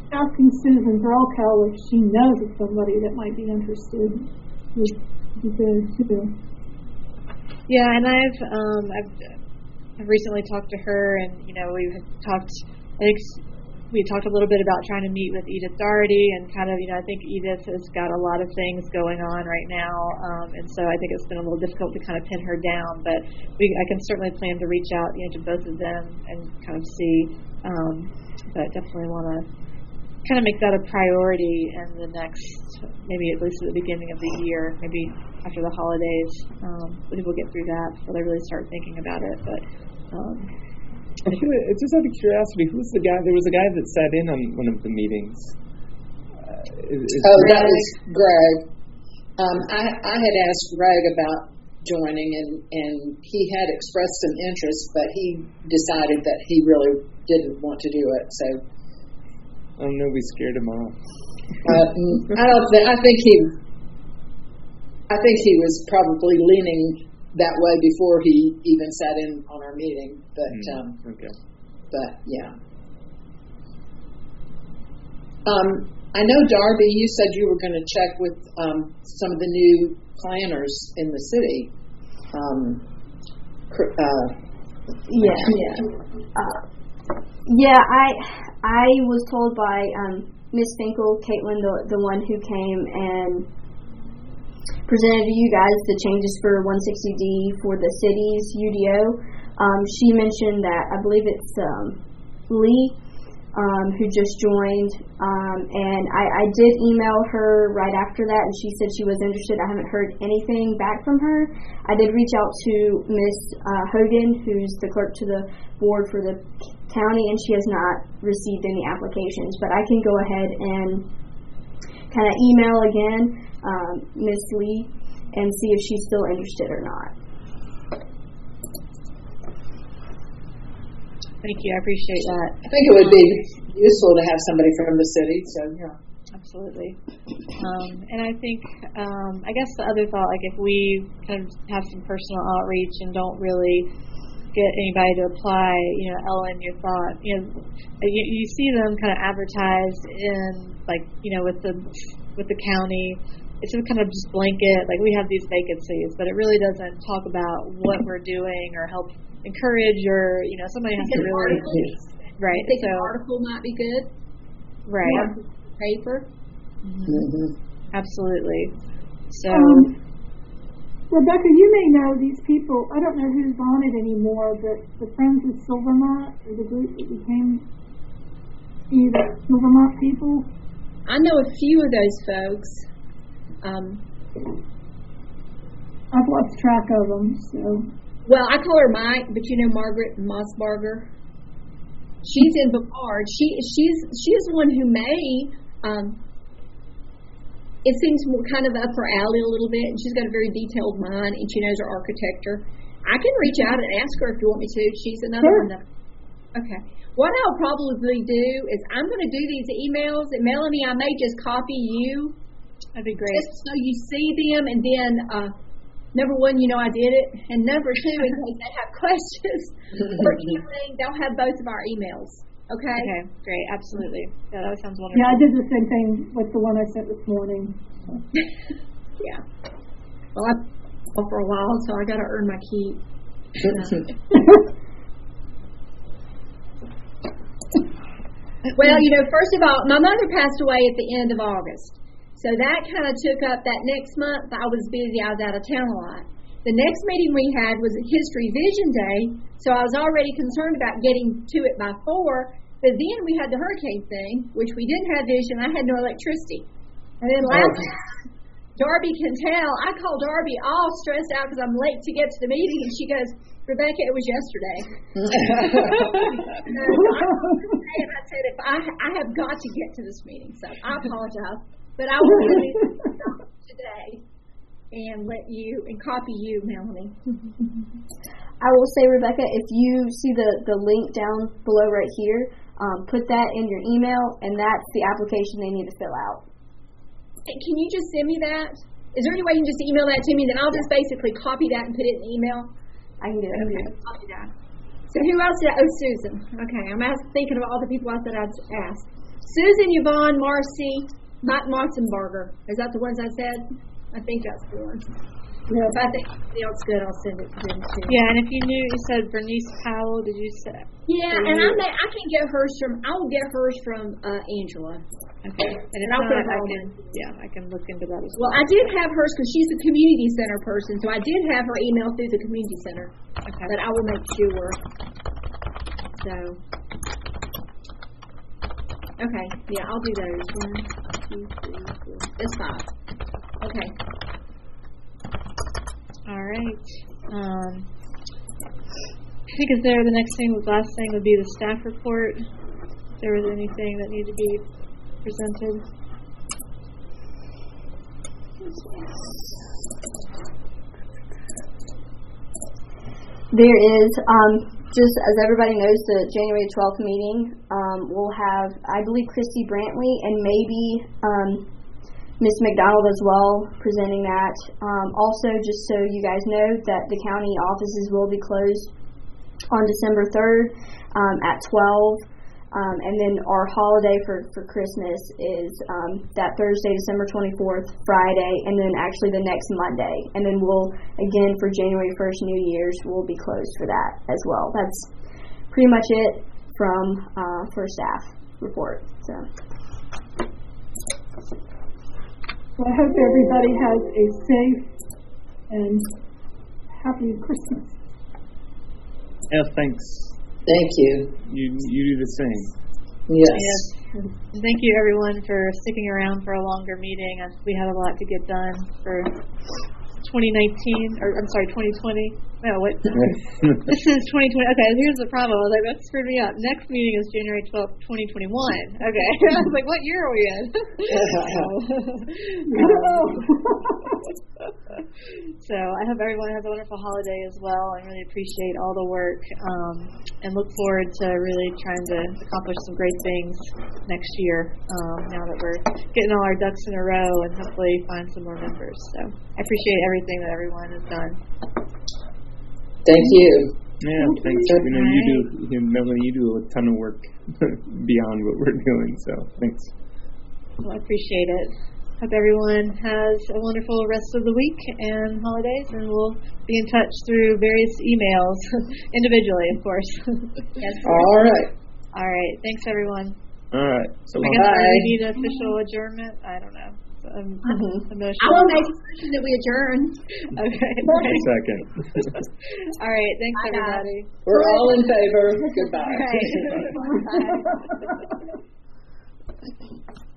asking Susan Threlkel if she knows of somebody that might be interested would be good too. Yeah, and I've um, I've, I've recently talked to her, and you know we've talked. I think we talked a little bit about trying to meet with Edith Doherty, and kind of you know I think Edith has got a lot of things going on right now, um, and so I think it's been a little difficult to kind of pin her down. But we I can certainly plan to reach out you know to both of them and kind of see. Um, but definitely want to kind of make that a priority in the next, maybe at least at the beginning of the year, maybe after the holidays, um, people get through that before they really start thinking about it. But um, who, just out of curiosity, who's the guy? There was a guy that sat in on one of the meetings. Uh, is, is oh, that was Greg. Um, I, I had asked Greg about joining, and, and he had expressed some interest, but he decided that he really didn't want to do it. So. Oh no, we scared him off. uh, I don't. Th- I think he. I think he was probably leaning that way before he even sat in on our meeting. But mm, um, okay. But yeah. Um, I know Darby. You said you were going to check with um, some of the new planners in the city. Um, uh, yeah. Yeah. Uh, yeah. I. I was told by um, Miss Finkel, Caitlin, the the one who came and presented to you guys the changes for one sixty D for the city's U D O. Um, she mentioned that I believe it's um, Lee um, who just joined, um, and I, I did email her right after that, and she said she was interested. I haven't heard anything back from her. I did reach out to Miss uh, Hogan, who's the clerk to the board for the county, and she has not received any applications, but I can go ahead and kind of email again um, Miss Lee and see if she's still interested or not. Thank you, I appreciate that. I think it would be useful to have somebody from the city, so yeah. Absolutely. Um, and I think, um, I guess the other thought, like if we kind of have some personal outreach and don't really get anybody to apply, you know, Ellen, your thought, you know, you, you see them kind of advertised in, like, you know, with the with the county. It's a kind of just blanket, like we have these vacancies, but it really doesn't talk about what we're doing or help encourage, or, you know, somebody has to really, right. I think so, an article might be good. Right. Paper. Mm-hmm. Mm-hmm. Absolutely. So. Um, Rebecca, you may know these people. I don't know who's on it anymore, but the Friends of Silvermont, or the group that became the Silvermont people. I know a few of those folks. Um, I've lost track of them. So. Well, I call her Mike, but you know Margaret Mossbarger. She's in Bavard. She she's she's the one who may. Um, It seems more kind of up her alley a little bit, and she's got a very detailed mind, and she knows her architecture. I can reach out and ask her if you want me to. She's another sure. one that. Okay. What I'll probably do is I'm going to do these emails, and Melanie, I may just copy you. That'd be great. Just so you see them, and then uh, number one, you know I did it, and number two, in case they have questions or anything, they'll have both of our emails. Okay. Okay, great, absolutely. Yeah, that sounds wonderful. Yeah, I did the same thing with the one I sent this morning. Yeah. Well, I've been for a while, so I got to earn my keep. Well, you know, first of all, my mother passed away at the end of August, so that kind of took up that next month. I was busy; I was out of town a lot. The next meeting we had was at History Vision Day, so I was already concerned about getting to it by four. But then we had the hurricane thing, which we didn't have vision. I had no electricity. And then last time, Darby can tell, I called Darby all stressed out because I'm late to get to the meeting, and she goes, Rebecca, it was yesterday. And I said, if I, I have got to get to this meeting, so I apologize. But I will do it today and let you, and copy you, Melanie. I will say, Rebecca, if you see the, the link down below right here, um, put that in your email, and that's the application they need to fill out. Can you just send me that? Is there any way you can just email that to me? Then I'll just basically copy that and put it in the email. I can do it. Okay, copy that. So who else did I? Oh, Susan. Okay, I'm ask, thinking of all the people I said I'd ask. Susan, Yvonne, Marcy, Mike Motzenberger. Is that the ones I said? I think that's the ones. No, if I think somebody else good, I'll send it to them too. Yeah, and if you knew, you said Bernice Powell. Did you say? Yeah, and I may, I can get hers from. I will get hers from uh, Angela. Okay, and if I'll not, put it I all can. in. Yeah, I can look into that as Well, well. I did have hers because she's the community center person, so I did have her email through the community center. Okay. But I will make sure. So. Okay, yeah, I'll do those. One, two, three, four. That's five. Okay. All right. Um, I think is there the next thing, the last thing would be the staff report. If there was anything that needed to be presented. There is, um, just as everybody knows, the January twelfth meeting, um, we'll have, I believe, Christy Brantley and maybe um, Miss McDonald as well presenting that. Um, also, just so you guys know, that the county offices will be closed on December third um, at twelve. Um, and then our holiday for, for Christmas is um, that Thursday, December twenty-fourth, Friday, and then actually the next Monday. And then we'll, again, for January first, New Year's, we'll be closed for that as well. That's pretty much it from uh, for staff report. So. So I hope everybody has a safe and happy Christmas. Yeah, thanks. Thank you. You you do the same. Yes. Yes. And thank you, everyone, for sticking around for a longer meeting. Uh, We had a lot to get done for twenty nineteen, or I'm sorry, twenty twenty. No, what? This is twenty twenty. Okay, here's the problem. I was like, that screwed me up. Next meeting is January twelfth, twenty twenty-one. Okay. I was like, what year are we in? So I hope everyone has a wonderful holiday as well. I really appreciate all the work um, and look forward to really trying to accomplish some great things next year um, now that we're getting all our ducks in a row and hopefully find some more members. So I appreciate everything that everyone has done. Thank you. Yeah, thanks. You know, you do, you know, Melanie, you do a ton of work beyond what we're doing. So thanks. Well, I appreciate it. Hope everyone has a wonderful rest of the week and holidays, and we'll be in touch through various emails, individually, of course. Yes. All right. All right. Thanks, everyone. All right. So I long. guess Bye. we need official adjournment. I don't know. Um, I emotional. will make a motion that we adjourn. Okay. Second. All right. Thanks, Bye, everybody. We're all in favor. Goodbye. All right. Bye.